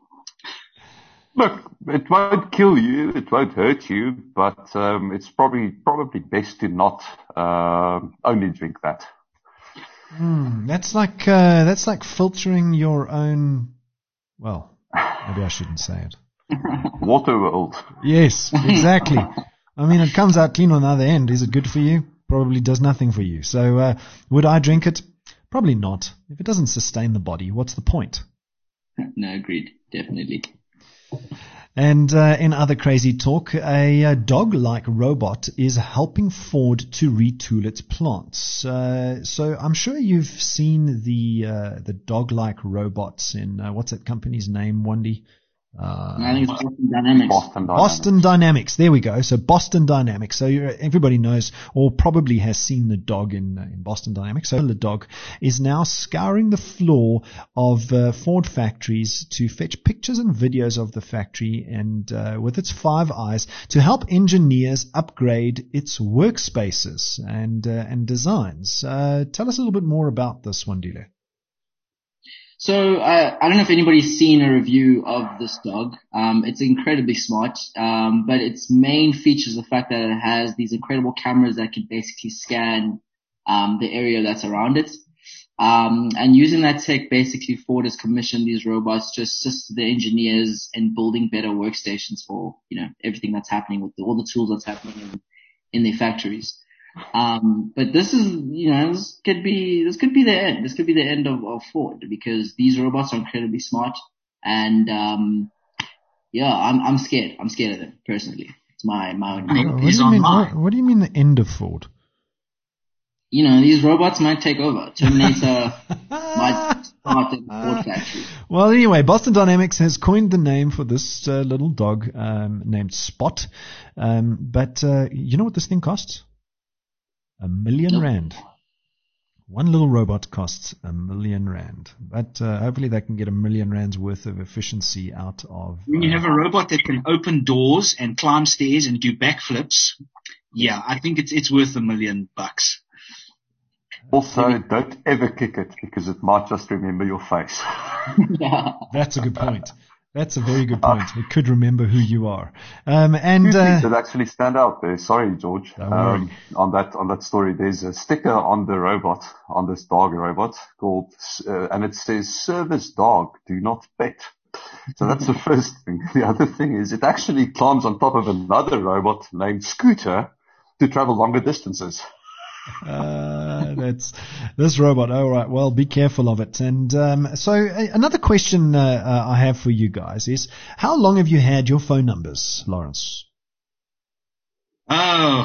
Look, it won't kill you, it won't hurt you, but it's probably best to not only drink that. That's like filtering your own. Well, maybe I shouldn't say it. Water world. Yes, exactly. I mean, it comes out clean on the other end. Is it good for you? Probably does nothing for you. So, would I drink it? Probably not. If it doesn't sustain the body, what's the point? No, agreed. Definitely. And in other crazy talk, a dog-like robot is helping Ford to retool its plants. So I'm sure you've seen the dog-like robots in what's that company's name, Wandi? I think it's Boston Dynamics. Boston Dynamics. There we go. So Boston Dynamics. So everybody knows or probably has seen the dog in Boston Dynamics. So the dog is now scouring the floor of Ford factories to fetch pictures and videos of the factory and with its 5 eyes to help engineers upgrade its workspaces and designs. Tell us a little bit more about this one, Dile. So I don't know if anybody's seen a review of this dog. It's incredibly smart, but its main feature is the fact that it has these incredible cameras that can basically scan the area that's around it. And using that tech, basically Ford has commissioned these robots to assist the engineers in building better workstations for everything that's happening with all the tools that's happening in their factories. But this is, this could be the end. This could be the end of Ford because these robots are incredibly smart and, I'm scared. I'm scared of them personally. It's my own. What do you mean the end of Ford? These robots might take over. Terminator might start in the Ford factory. Well, anyway, Boston Dynamics has coined the name for this little dog named Spot. But you know what this thing costs? R1 million. One little robot costs R1 million. But hopefully they can get R1 million worth of efficiency out of... When you have a robot that can open doors and climb stairs and do backflips, yeah, I think it's worth $1 million. Also, don't ever kick it because it might just remember your face. That's a good point. That's a very good point. It could remember who you are. Two things that actually stand out there. Sorry, George. Don't worry. On that story, there's a sticker on the robot, on this dog robot called, and it says service dog, do not pet. So that's the first thing. The other thing is it actually climbs on top of another robot named Scooter to travel longer distances. That's this robot. All right. Well, be careful of it. And so another question I have for you guys is, how long have you had your phone numbers, Lawrence? Current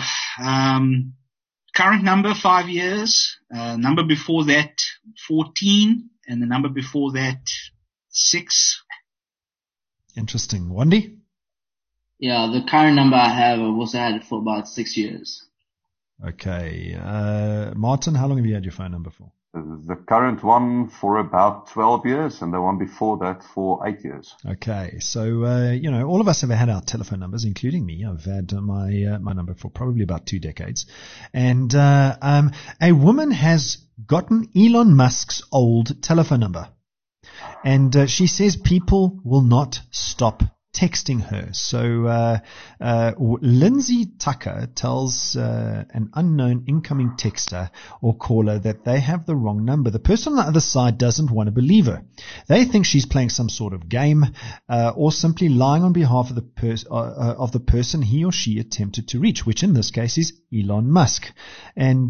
number 5 years. Number before that 14, and the number before that 6. Interesting. Wandy? Yeah, the current number I have, I've also had it for about 6 years. Okay. Martin, how long have you had your phone number for? The current one for about 12 years and the one before that for 8 years. Okay. So, all of us have had our telephone numbers, including me. I've had my number for probably about 2 decades. And a woman has gotten Elon Musk's old telephone number. And she says people will not stop texting her. So Lindsay Tucker tells an unknown incoming texter or caller that they have the wrong number. The person on the other side doesn't want to believe her. They think she's playing some sort of game or simply lying on behalf of the person he or she attempted to reach, which in this case is Elon Musk. And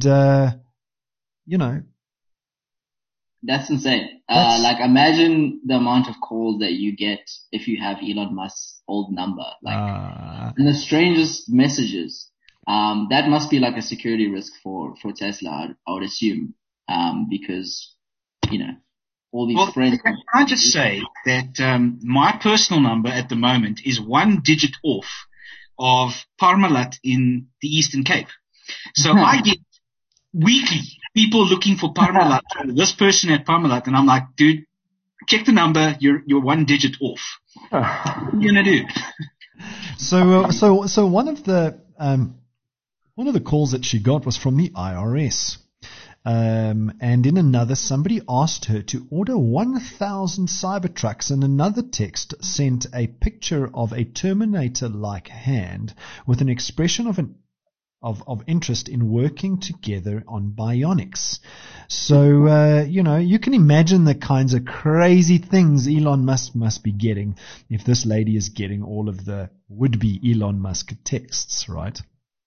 that's insane. Imagine the amount of calls that you get if you have Elon Musk's old number. And the strangest messages. That must be like a security risk for Tesla, I would assume. Because, all these friends. Can I just say that my personal number at the moment is 1 digit off of Parmalat in the Eastern Cape. So I get weekly people looking for Parmalat, this person at Parmalat, and I'm like, dude, check the number, you're 1 digit off. What are you gonna do? So one of the calls that she got was from the IRS. And in another, somebody asked her to order 1,000 Cybertrucks, and another text sent a picture of a Terminator-like hand with an expression of interest in working together on bionics. So, you can imagine the kinds of crazy things Elon Musk must be getting if this lady is getting all of the would-be Elon Musk texts, right?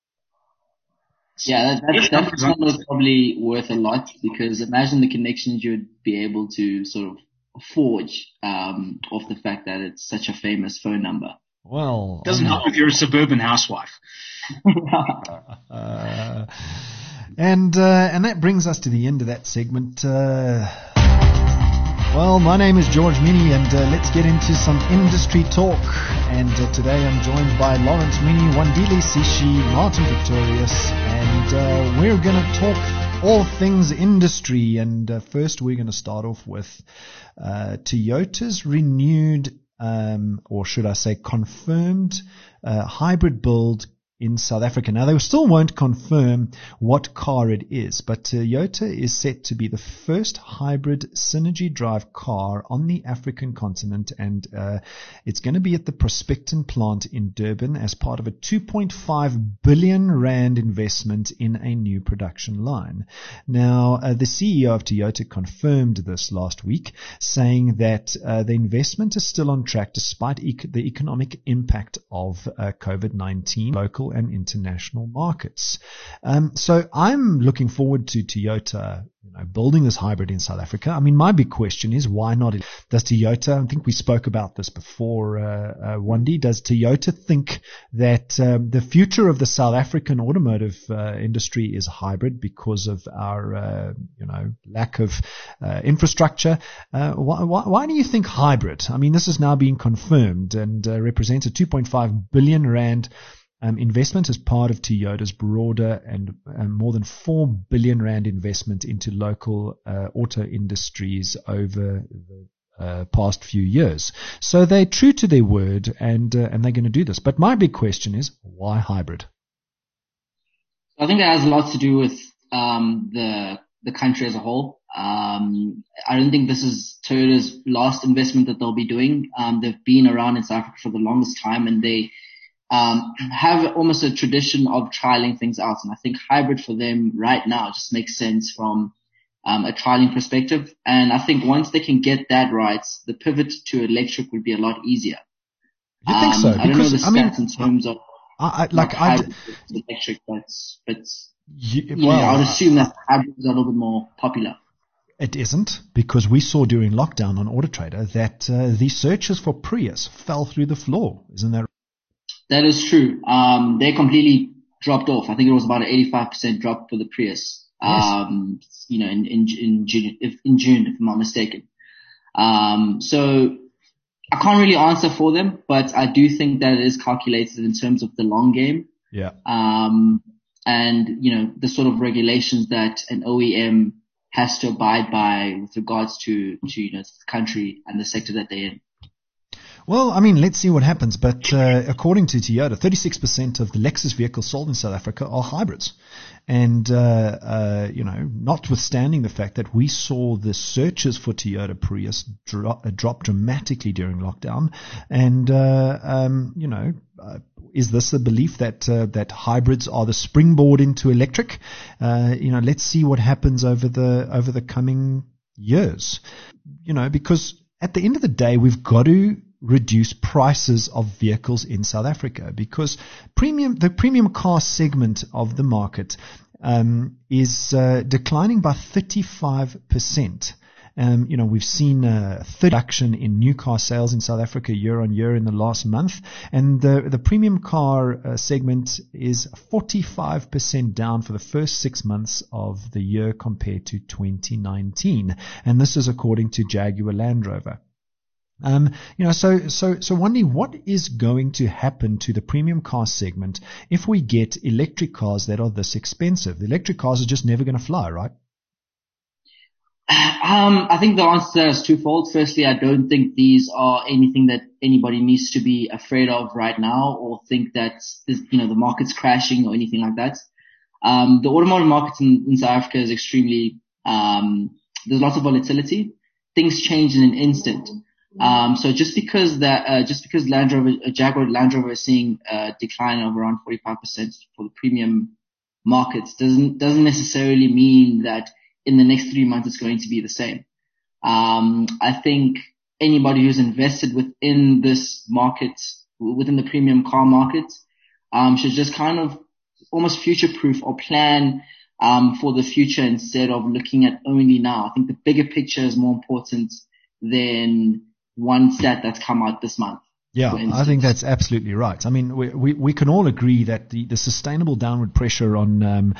Yeah, that number is probably worth a lot because imagine the connections you would be able to sort of forge off the fact that it's such a famous phone number. Well, doesn't help if you're a suburban housewife. And that brings us to the end of that segment. Well, Well, my name is George Mini, and let's get into some industry talk. And today I'm joined by Lawrence Mini, Wandile Sishi, Martin Victorious, and we're going to talk all things industry. And first we're going to start off with Toyota's renewed, or should I say confirmed, hybrid build in South Africa. Now, they still won't confirm what car it is, but Toyota is set to be the first hybrid Synergy drive car on the African continent, and it's going to be at the Prospecton plant in Durban as part of a 2.5 billion rand investment in a new production line. Now, the CEO of Toyota confirmed this last week, saying that the investment is still on track despite the economic impact of COVID-19, local and international markets. So I'm looking forward to Toyota, building this hybrid in South Africa. I mean, my big question is, why not? Does Toyota, I think we spoke about this before, Wandi, does Toyota think that the future of the South African automotive industry is hybrid because of our, lack of infrastructure? Why do you think hybrid? I mean, this is now being confirmed and represents a 2.5 billion rand investment as part of Toyota's broader and more than 4 billion rand investment into local auto industries over the past few years. So they're true to their word, and they're going to do this. But my big question is, why hybrid? I think it has a lot to do with the country as a whole. I don't think this is Toyota's last investment that they'll be doing. They've been around in South Africa for the longest time, and they have almost a tradition of trialing things out. And I think hybrid for them right now just makes sense from a trialing perspective. And I think once they can get that right, the pivot to electric would be a lot easier. You think so? I don't know the stats in terms of hybrid electric, but I would assume that hybrids are a little bit more popular. It isn't, because we saw during lockdown on AutoTrader that the searches for Prius fell through the floor. Isn't that right? That is true. They completely dropped off. I think it was about an 85% drop for the Prius. Yes. In June, if I'm not mistaken. So I can't really answer for them, but I do think that it is calculated in terms of the long game. Yeah. And the sort of regulations that an OEM has to abide by with regards to the country and the sector that they're in. Well, I mean, let's see what happens. But according to Toyota, 36% of the Lexus vehicles sold in South Africa are hybrids. And, notwithstanding the fact that we saw the searches for Toyota Prius drop dramatically during lockdown. And, is this a belief that hybrids are the springboard into electric? Let's see what happens over the coming years. Because at the end of the day, we've got to reduce prices of vehicles in South Africa, because the premium car segment of the market is declining by 35%. We've seen a reduction in new car sales in South Africa year on year in the last month, and the premium car segment is 45% down for the first 6 months of the year compared to 2019, and this is according to Jaguar Land Rover. So Wandi, what is going to happen to the premium car segment if we get electric cars that are this expensive? The electric cars are just never going to fly, right? I think the answer is twofold. Firstly, I don't think these are anything that anybody needs to be afraid of right now, or think that the market's crashing or anything like that. The automotive market in South Africa is extremely, there's lots of volatility. Things change in an instant. So just because Jaguar Land Rover is seeing a decline of around 45% for the premium markets doesn't necessarily mean that in the next 3 months it's going to be the same. I think anybody who's invested within this market, within the premium car market, should just kind of almost future-proof or plan for the future instead of looking at only now. I think the bigger picture is more important than one stat that's come out this month. Yeah, I think that's absolutely right. I mean, we can all agree that the sustainable downward pressure on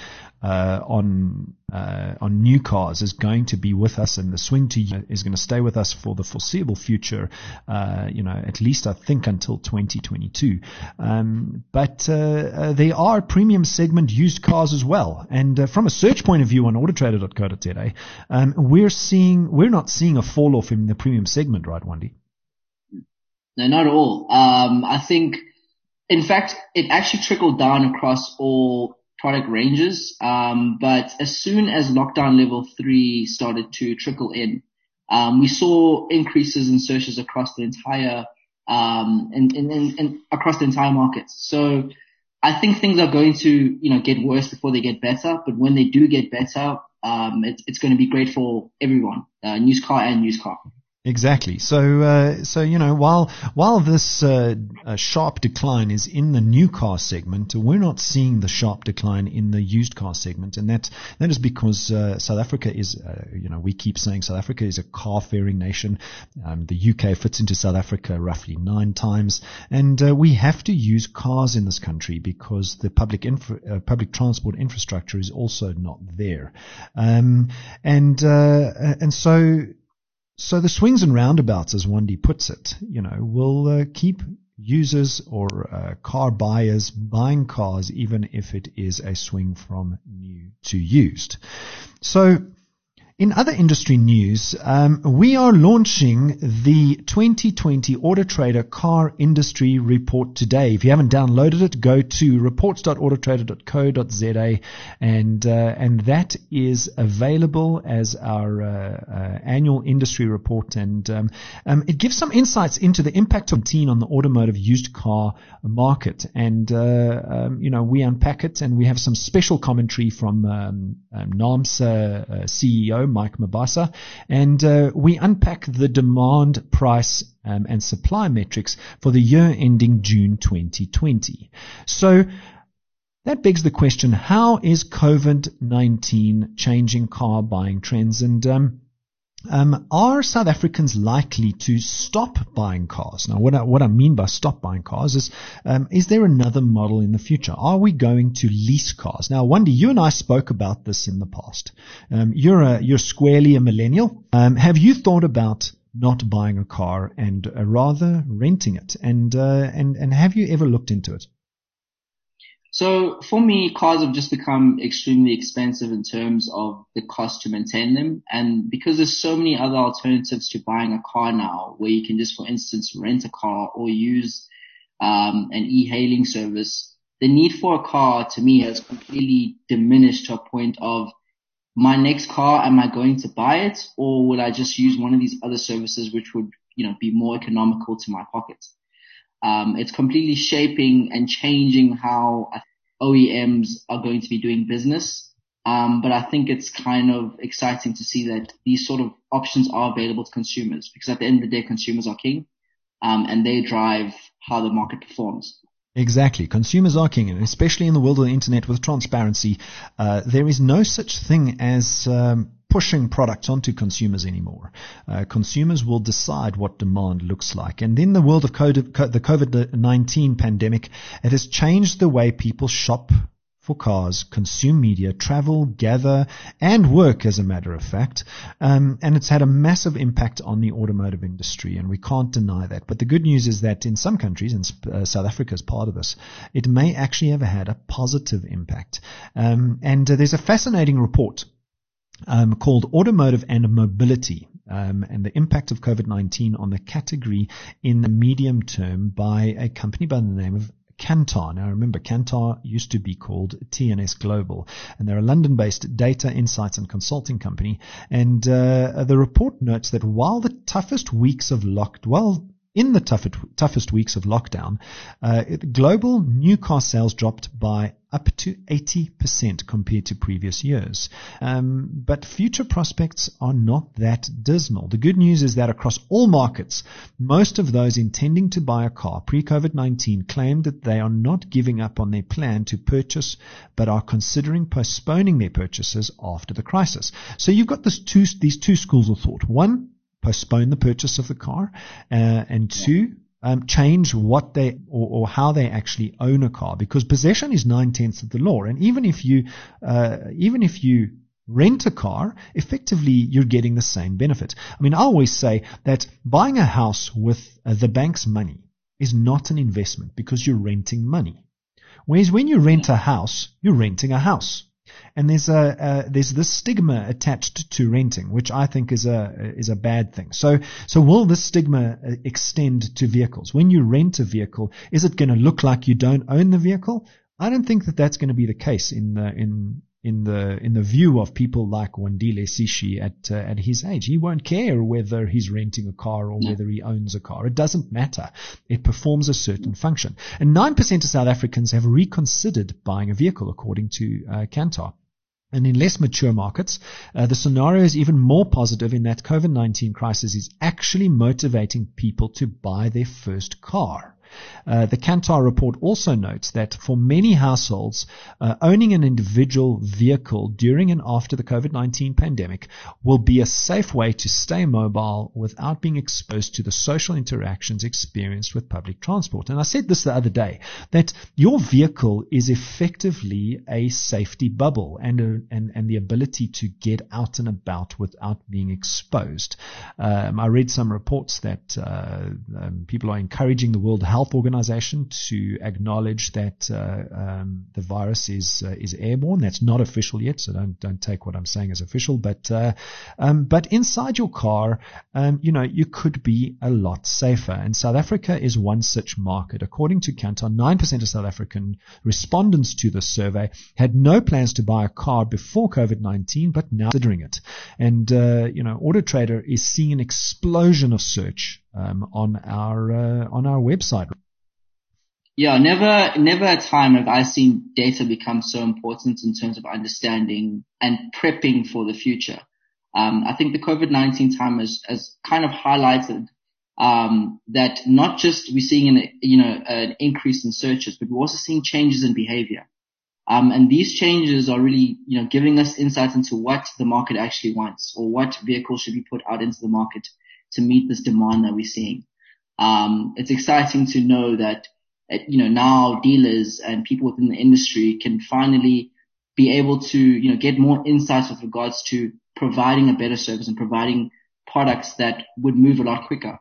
new cars is going to be with us, and the swing to is going to stay with us for the foreseeable future. At least I think until 2022. But there are premium segment used cars as well, and from a search point of view on autotrader.co.za, we're not seeing a fall off in the premium segment, right, Wandi? No, not at all. I think, in fact, it actually trickled down across all product ranges. But as soon as lockdown level 3 started to trickle in, we saw increases in searches across the entire, across the entire market. So I think things are going to, get worse before they get better. But when they do get better, it's going to be great for everyone, used car and used car. Exactly. So while this sharp decline is in the new car segment, we're not seeing the sharp decline in the used car segment, and that is because South Africa is, we keep saying South Africa is a car-faring nation. The UK fits into South Africa roughly 9 times, and we have to use cars in this country because the public transport infrastructure is also not there, So the swings and roundabouts, as Wandi puts it, will keep users or car buyers buying cars, even if it is a swing from new to used. So, in other industry news, we are launching the 2020 Autotrader Car Industry Report today. If you haven't downloaded it, go to reports.autotrader.co.za, and that is available as our annual industry report, and it gives some insights into the impact of COVID-19 on the automotive used car market, and we unpack it, and we have some special commentary from NAAMSA CEO Mike Mabasa, and we unpack the demand, price, and supply metrics for the year ending June 2020. So that begs the question, how is COVID-19 changing car buying trends, and are South Africans likely to stop buying cars? Now, what I mean by stop buying cars is there another model in the future? Are we going to lease cars? Now, Wandi, you and I spoke about this in the past. You're squarely a millennial. Have you thought about not buying a car and rather renting it? And have you ever looked into it? So for me, cars have just become extremely expensive in terms of the cost to maintain them. And because there's so many other alternatives to buying a car now, where you can just, for instance, rent a car or use an e-hailing service, the need for a car to me has completely diminished to a point of, my next car, am I going to buy it, or will I just use one of these other services which would, be more economical to my pocket? It's completely shaping and changing how OEMs are going to be doing business. But I think it's kind of exciting to see that these sort of options are available to consumers, because at the end of the day, consumers are king, and they drive how the market performs. Exactly. Consumers are king, and especially in the world of the internet with transparency, there is no such thing as pushing products onto consumers anymore. Consumers will decide what demand looks like. And in the world of the COVID-19 pandemic, it has changed the way people shop for cars, consume media, travel, gather, and work, as a matter of fact. And it's had a massive impact on the automotive industry, and we can't deny that. But the good news is that in some countries, and South Africa is part of this, it may actually have had a positive impact. And there's a fascinating report called Automotive and Mobility, and the impact of COVID-19 on the category in the medium term by a company by the name of Kantar. Now remember, Kantar used to be called TNS Global, and they're a London-based data insights and consulting company. And the report notes that while the toughest weeks of toughest weeks of lockdown, global new car sales dropped by up to 80% compared to previous years. But future prospects are not that dismal. The good news is that across all markets, most of those intending to buy a car pre-COVID-19 claimed that they are not giving up on their plan to purchase, but are considering postponing their purchases after the crisis. So you've got these two schools of thought. One, postpone the purchase of the car, and two, change what they or how they actually own a car, because possession is 9/10 of the law. And even if you rent a car, effectively you're getting the same benefit. I mean, I always say that buying a house with the bank's money is not an investment because you're renting money. Whereas when you rent a house, you're renting a house. And there's this stigma attached to renting, which I think is a bad thing. So will this stigma extend to vehicles? When you rent a vehicle, is it going to look like you don't own the vehicle? I don't think that that's going to be the case in the view of people like Wandile Sishi at his age. He won't care whether he's renting a car or whether he owns a car. It doesn't matter. It performs a certain function. And 9% of South Africans have reconsidered buying a vehicle, according to Kantar. And in less mature markets, the scenario is even more positive in that COVID-19 crisis is actually motivating people to buy their first car. The Kantar report also notes that for many households, owning an individual vehicle during and after the COVID-19 pandemic will be a safe way to stay mobile without being exposed to the social interactions experienced with public transport. And I said this the other day, that your vehicle is effectively a safety bubble and the ability to get out and about without being exposed. I read some reports that people are encouraging the World Health Organization to acknowledge that the virus is airborne. That's not official yet, so don't take what I'm saying as official. But inside your car, you could be a lot safer. And South Africa is one such market. According to Kantar, 9% of South African respondents to the survey had no plans to buy a car before COVID-19, but now considering it. And Auto Trader is seeing an explosion of search on our website. Yeah, never a time have I seen data become so important in terms of understanding and prepping for the future. I think the COVID-19 time has kind of highlighted that not just we're seeing an increase in searches, but we're also seeing changes in behavior. And these changes are really, giving us insight into what the market actually wants, or what vehicles should be put out into the market to meet this demand that we're seeing. It's exciting to know that, now dealers and people within the industry can finally be able to, get more insights with regards to providing a better service and providing products that would move a lot quicker.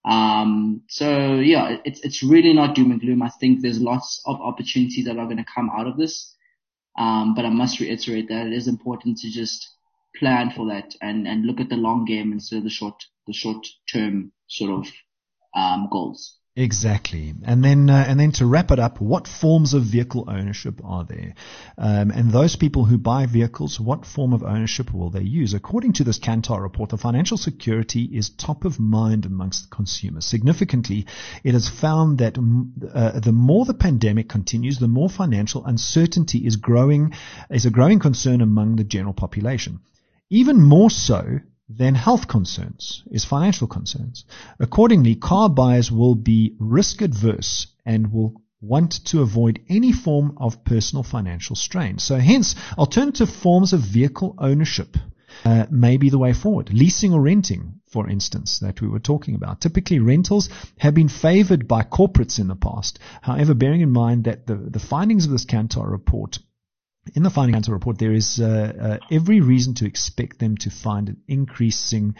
It's really not doom and gloom. I think there's lots of opportunities that are going to come out of this. But I must reiterate that it is important to just plan for that and look at the long game instead of the short term sort of goals. Exactly. And then to wrap it up, what forms of vehicle ownership are there? And those people who buy vehicles, what form of ownership will they use? According to this Kantar report, the financial security is top of mind amongst consumers. Significantly, it has found that the more the pandemic continues, the more financial uncertainty is a growing concern among the general population. Even more so than health concerns is financial concerns. Accordingly, car buyers will be risk adverse and will want to avoid any form of personal financial strain. So hence, alternative forms of vehicle ownership may be the way forward. Leasing or renting, for instance, that we were talking about. Typically, rentals have been favored by corporates in the past. However, bearing in mind that the findings of this Kantar report, in the finding Kantar report, there is every reason to expect them to find increasing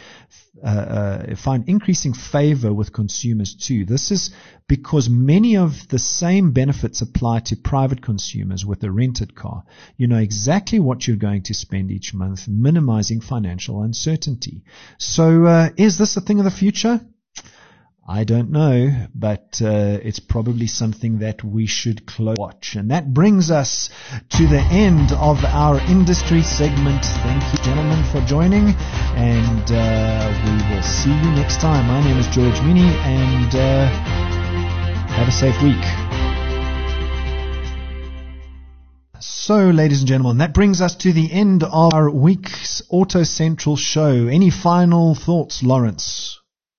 favor with consumers too. This is because many of the same benefits apply to private consumers with a rented car. You know exactly what you're going to spend each month, minimizing financial uncertainty. So, is this a thing of the future? I don't know, but it's probably something that we should watch. And that brings us to the end of our industry segment. Thank you, gentlemen, for joining, and we will see you next time. My name is George Mini, and have a safe week. So, ladies and gentlemen, that brings us to the end of our week's Auto Central show. Any final thoughts, Lawrence?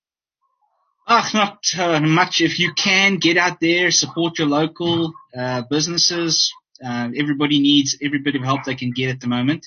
Not much. If you can, get out there, support your local businesses. Everybody needs every bit of help they can get at the moment.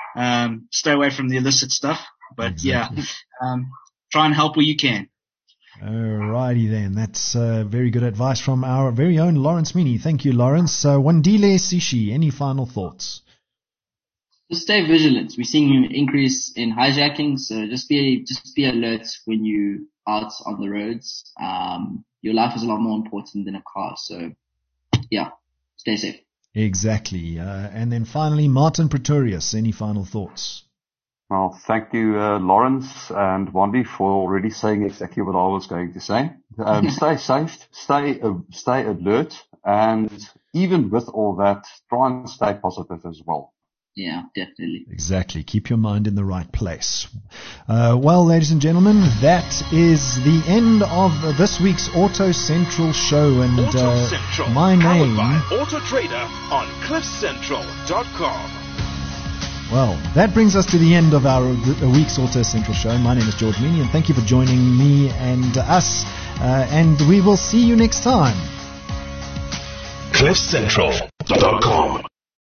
Stay away from the illicit stuff, but exactly. Try and help where you can. Alrighty then. That's very good advice from our very own Lawrence Meany. Thank you, Lawrence. Wandile Sishi, any final thoughts? Just stay vigilant. We're seeing an increase in hijacking, so just be alert when you out on the roads. Your life is a lot more important than a car, so yeah, stay safe. Exactly. And then finally, Martin Pretorius, any final thoughts? Well, thank you, Lawrence and Wandy, for already saying exactly what I was going to say. Stay safe, stay alert, and even with all that, try and stay positive as well. Yeah, definitely. Exactly. Keep your mind in the right place. Well, ladies and gentlemen, that is the end of this week's Auto Central show. And Auto Central, my name, powered by Auto Trader on CliffCentral.com. Well, that brings us to the end of our week's Auto Central show. My name is George Meany, and thank you for joining me and us. And we will see you next time. CliffCentral.com